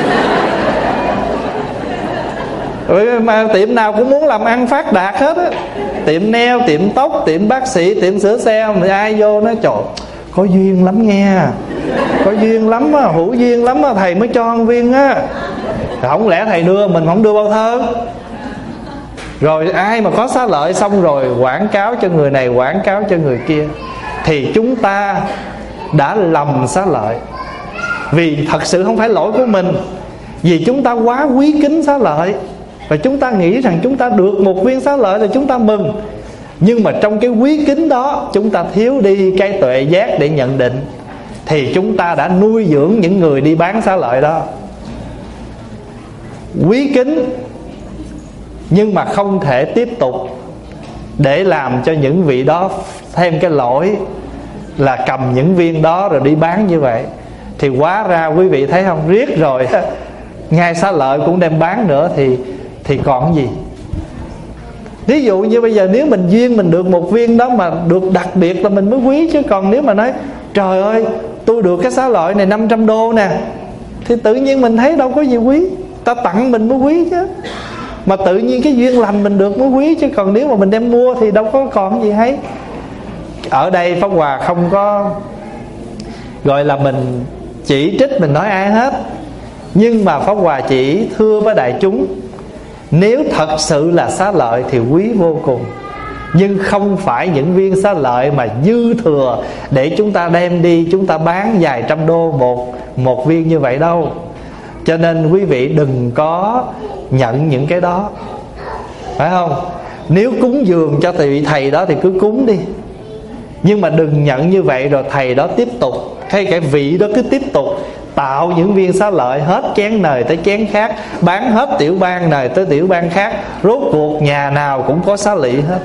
[SPEAKER 1] Mà tiệm nào cũng muốn làm ăn phát đạt hết á. Tiệm nail, tiệm tóc, tiệm bác sĩ, tiệm sửa xe, mà ai vô nói trời, có duyên lắm nghe, có duyên lắm á, hữu duyên lắm á, thầy mới cho 1 viên á. Không lẽ thầy đưa, mình không đưa bao thơ. Rồi ai mà có xá lợi xong rồi quảng cáo cho người này, quảng cáo cho người kia, thì chúng ta đã lầm xá lợi. Vì thật sự không phải lỗi của mình, vì chúng ta quá quý kính xá lợi, và chúng ta nghĩ rằng chúng ta được 1 viên xá lợi là chúng ta mừng. Nhưng mà trong cái quý kính đó chúng ta thiếu đi cái tuệ giác để nhận định, thì chúng ta đã nuôi dưỡng những người đi bán xá lợi đó. Quý kính nhưng mà không thể tiếp tục để làm cho những vị đó thêm cái lỗi là cầm những viên đó rồi đi bán như vậy. Thì hóa ra quý vị thấy không, riết rồi ngay xá lợi cũng đem bán nữa thì còn gì. Ví dụ như bây giờ nếu mình duyên mình được một viên đó mà được đặc biệt là mình mới quý. Chứ còn nếu mà nói trời ơi tôi được cái xá lợi này 500 đô nè, thì tự nhiên mình thấy đâu có gì quý. Ta tặng mình mới quý chứ. Mà tự nhiên cái duyên lành mình được mới quý. Chứ còn nếu mà mình đem mua thì đâu có còn gì hay. Ở đây Pháp Hòa không có gọi là mình chỉ trích, mình nói ai hết. Nhưng mà Pháp Hòa chỉ thưa với đại chúng, nếu thật sự là xá lợi thì quý vô cùng. Nhưng không phải những viên xá lợi mà dư thừa để chúng ta đem đi, chúng ta bán vài trăm đô một viên như vậy đâu. Cho nên quý vị đừng có nhận những cái đó, phải không? Nếu cúng dường cho vị thầy đó thì cứ cúng đi, nhưng mà đừng nhận như vậy rồi thầy đó tiếp tục, hay cái vị đó cứ tiếp tục tạo những viên xá lợi hết chén này tới chén khác, bán hết tiểu bang này tới tiểu bang khác. Rốt cuộc nhà nào cũng có xá lị hết.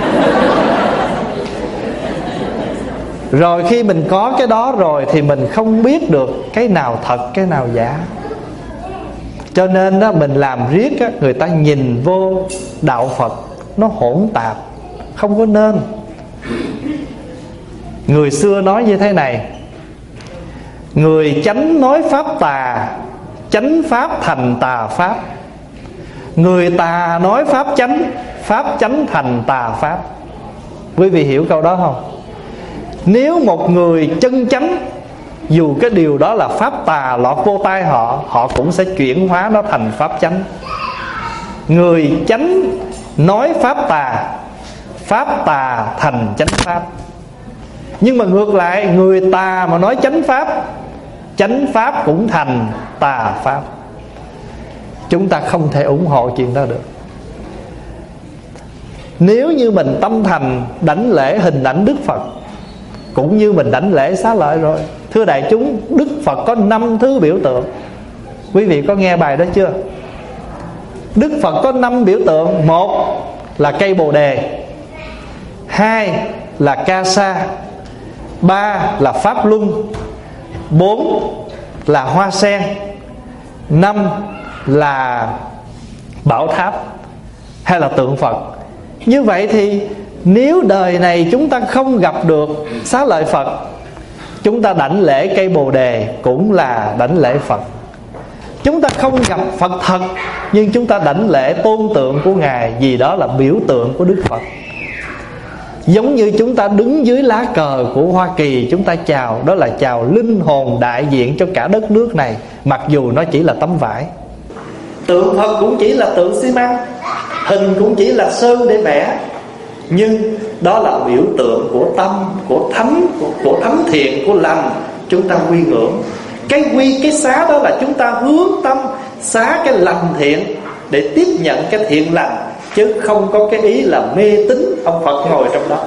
[SPEAKER 1] Rồi khi mình có cái đó rồi thì mình không biết được cái nào thật cái nào giả. Cho nên đó, mình làm riết á, người ta nhìn vô đạo Phật nó hỗn tạp, không có nên. Người xưa nói như thế này: người chánh nói pháp tà, chánh pháp thành tà pháp. Người tà nói pháp chánh, pháp chánh thành tà pháp. Quý vị hiểu câu đó không? Nếu một người chân chánh, dù cái điều đó là pháp tà lọt vô tai họ, họ cũng sẽ chuyển hóa nó thành pháp chánh. Người chánh nói pháp tà thành chánh pháp. Nhưng mà ngược lại, người tà mà nói chánh pháp cũng thành tà pháp. Chúng ta không thể ủng hộ chuyện đó được. Nếu như mình tâm thành đảnh lễ hình ảnh Đức Phật, cũng như mình đảnh lễ xá lợi rồi. Thưa đại chúng, Đức Phật có 5 thứ biểu tượng. Quý vị có nghe bài đó chưa? Đức Phật có 5 biểu tượng. 1 là cây bồ đề, 2 là ca sa, 3 là pháp luân, 4 là hoa sen, 5 là bảo tháp hay là tượng Phật. Như vậy thì nếu đời này chúng ta không gặp được xá lợi Phật, chúng ta đảnh lễ cây bồ đề cũng là đảnh lễ Phật. Chúng ta không gặp Phật thật, nhưng chúng ta đảnh lễ tôn tượng của Ngài, vì đó là biểu tượng của Đức Phật. Giống như chúng ta đứng dưới lá cờ của Hoa Kỳ, chúng ta chào, đó là chào linh hồn đại diện cho cả đất nước này, mặc dù nó chỉ là tấm vải. Tượng Phật cũng chỉ là tượng xi măng, hình cũng chỉ là sơn để vẽ, nhưng đó là biểu tượng của tâm, của thánh thiện, của lành. Chúng ta quy ngưỡng. Cái xá đó là chúng ta hướng tâm xá cái lành thiện để tiếp nhận cái thiện lành, chứ không có cái ý là mê tín ông Phật ngồi trong đó.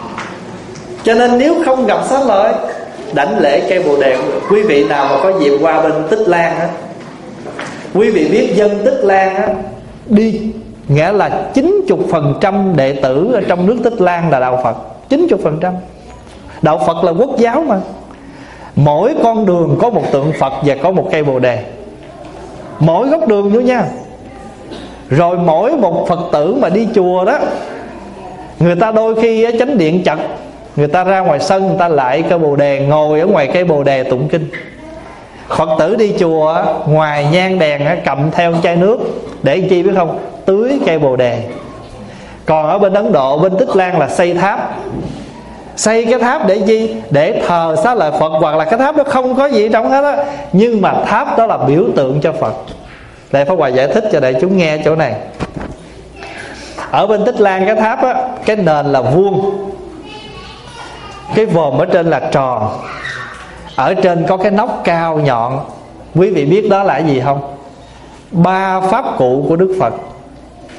[SPEAKER 1] Cho nên nếu không gặp xá lợi, đảnh lễ cây bồ đề. Quý vị nào mà có dịp qua bên Tích Lan á, quý vị biết dân Tích Lan á, đi nghĩa là 90% đệ tử ở trong nước Tích Lan là đạo Phật. 90%. Đạo Phật là quốc giáo mà. Mỗi con đường có một tượng Phật và có một cây bồ đề, mỗi góc đường nữa nha. Rồi mỗi một Phật tử mà đi chùa đó, người ta đôi khi ở chánh điện chật, người ta ra ngoài sân, người ta lại cây bồ đề, ngồi ở ngoài cây bồ đề tụng kinh. Phật tử đi chùa, ngoài nhang đèn cầm theo chai nước để chi biết không? Tưới cây bồ đề. Còn ở bên Ấn Độ, bên Tích Lan là xây tháp. Xây cái tháp để chi? Để thờ xá lợi Phật, hoặc là cái tháp đó không có gì trong hết á, nhưng mà tháp đó là biểu tượng cho Phật. Đây Pháp Hòa giải thích cho đại chúng nghe chỗ này. Ở bên Tích Lan cái tháp á, cái nền là vuông, cái vòm ở trên là tròn, ở trên có cái nóc cao nhọn. Quý vị biết đó là gì không? 3 pháp cụ của Đức Phật.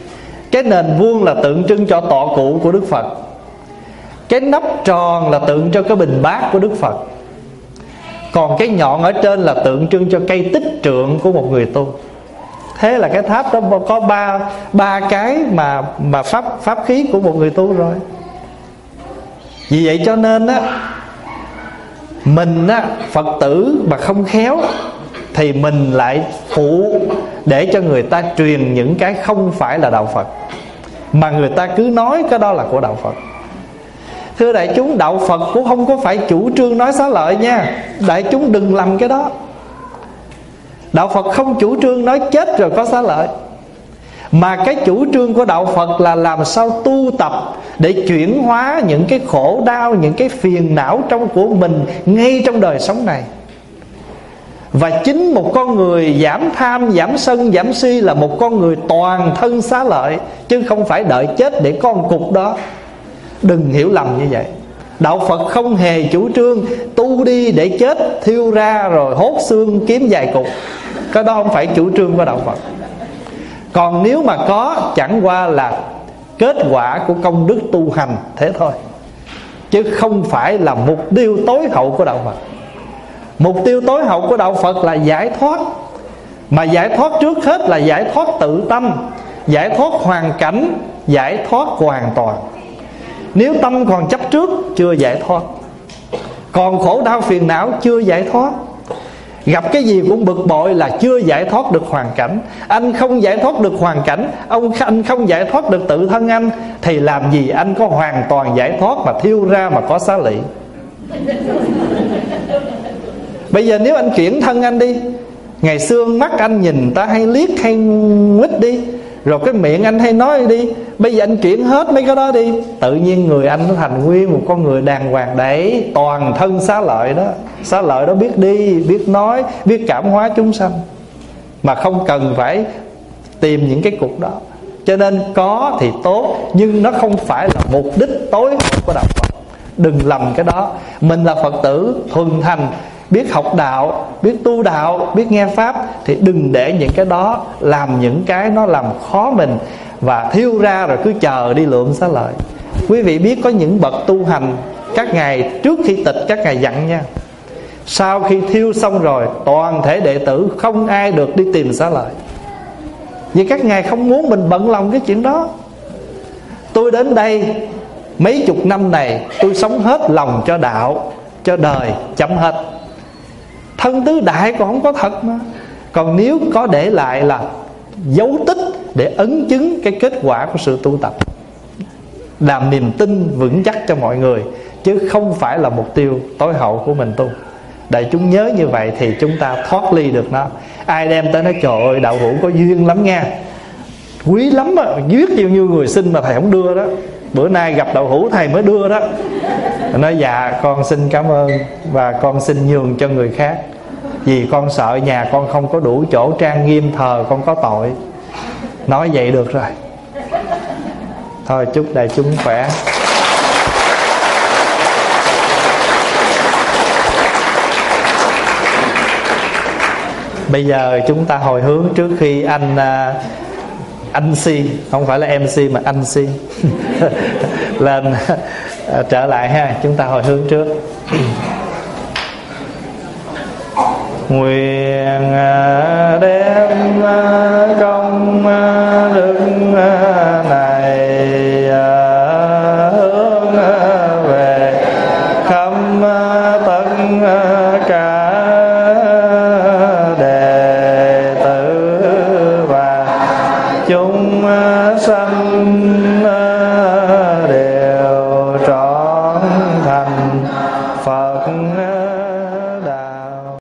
[SPEAKER 1] Cái nền vuông là tượng trưng cho tọa cụ của Đức Phật. Cái nắp tròn là tượng cho cái bình bát của Đức Phật. Còn cái nhọn ở trên là tượng trưng cho cây tích trượng của một người tu. Thế là cái tháp đó có ba cái mà pháp khí của một người tu rồi. Vì vậy cho nên á, mình á, Phật tử mà không khéo thì mình lại phụ để cho người ta truyền những cái không phải là đạo Phật, mà người ta cứ nói cái đó là của đạo Phật. Thưa đại chúng, đạo Phật cũng không có phải chủ trương nói xá lợi nha. Đại chúng đừng lầm cái đó. Đạo Phật không chủ trương nói chết rồi có xá lợi, mà cái chủ trương của đạo Phật là làm sao tu tập để chuyển hóa những cái khổ đau, những cái phiền não của mình ngay trong đời sống này. Và chính một con người giảm tham, giảm sân, giảm si là một con người toàn thân xá lợi, chứ không phải đợi chết để có một cục đó. Đừng hiểu lầm như vậy. Đạo Phật không hề chủ trương tu đi để chết, thiêu ra rồi hốt xương kiếm vài cục. Cái đó không phải chủ trương của đạo Phật. Còn nếu mà có, chẳng qua là kết quả của công đức tu hành thế thôi, chứ không phải là mục tiêu tối hậu của đạo Phật. Mục tiêu tối hậu của đạo Phật là giải thoát. Mà giải thoát trước hết là giải thoát tự tâm, giải thoát hoàn cảnh, giải thoát hoàn toàn. Nếu tâm còn chấp trước, chưa giải thoát. Còn khổ đau phiền não, chưa giải thoát. Gặp cái gì cũng bực bội là chưa giải thoát được hoàn cảnh. Anh không giải thoát được hoàn cảnh, anh không giải thoát được tự thân anh, thì làm gì anh có hoàn toàn giải thoát mà thiêu ra mà có xá lị. Bây giờ nếu anh chuyển thân anh đi, ngày xưa mắt anh nhìn ta hay liếc hay nguýt đi, rồi cái miệng anh hay nói đi, bây giờ anh chuyển hết mấy cái đó đi, tự nhiên người anh nó thành nguyên một con người đàng hoàng. Đấy, toàn thân xá lợi đó. Xá lợi đó biết đi, biết nói, biết cảm hóa chúng sanh, mà không cần phải tìm những cái cục đó. Cho nên có thì tốt, nhưng nó không phải là mục đích tối hậu của đạo Phật. Đừng lầm cái đó. Mình là Phật tử thuần thành, biết học đạo, biết tu đạo, biết nghe Pháp, thì đừng để những cái đó làm những cái nó làm khó mình và thiêu ra rồi cứ chờ đi lượm xá lợi. Quý vị biết có những bậc tu hành, các ngài trước khi tịch các ngài dặn nha, sau khi thiêu xong rồi toàn thể đệ tử không ai được đi tìm xá lợi, vì các ngài không muốn mình bận lòng cái chuyện đó. Tôi đến đây mấy chục năm này, tôi sống hết lòng cho đạo, cho đời, chấm hết. Thân tứ đại còn không có thật mà. Còn nếu có để lại là dấu tích để ấn chứng cái kết quả của sự tu tập, làm niềm tin vững chắc cho mọi người, chứ không phải là mục tiêu tối hậu của mình tu. Đại chúng nhớ như vậy thì chúng ta thoát ly được nó. Ai đem tới nói trời ơi đạo hữu có duyên lắm nha, quý lắm á, giết bao nhiêu người xin mà thầy không đưa đó, bữa nay gặp đạo hữu thầy mới đưa đó. Nói dạ con xin cảm ơn, và con xin nhường cho người khác, vì con sợ nhà con không có đủ chỗ trang nghiêm thờ, con có tội. Nói vậy được rồi. Thôi chúc đại chúng khỏe. Bây giờ chúng ta hồi hướng trước khi anh Si, không phải là MC mà anh Si lên trở lại ha. Chúng ta hồi hướng trước. Nguyện đem công đức này hướng về khắp tất cả đệ tử và chúng sanh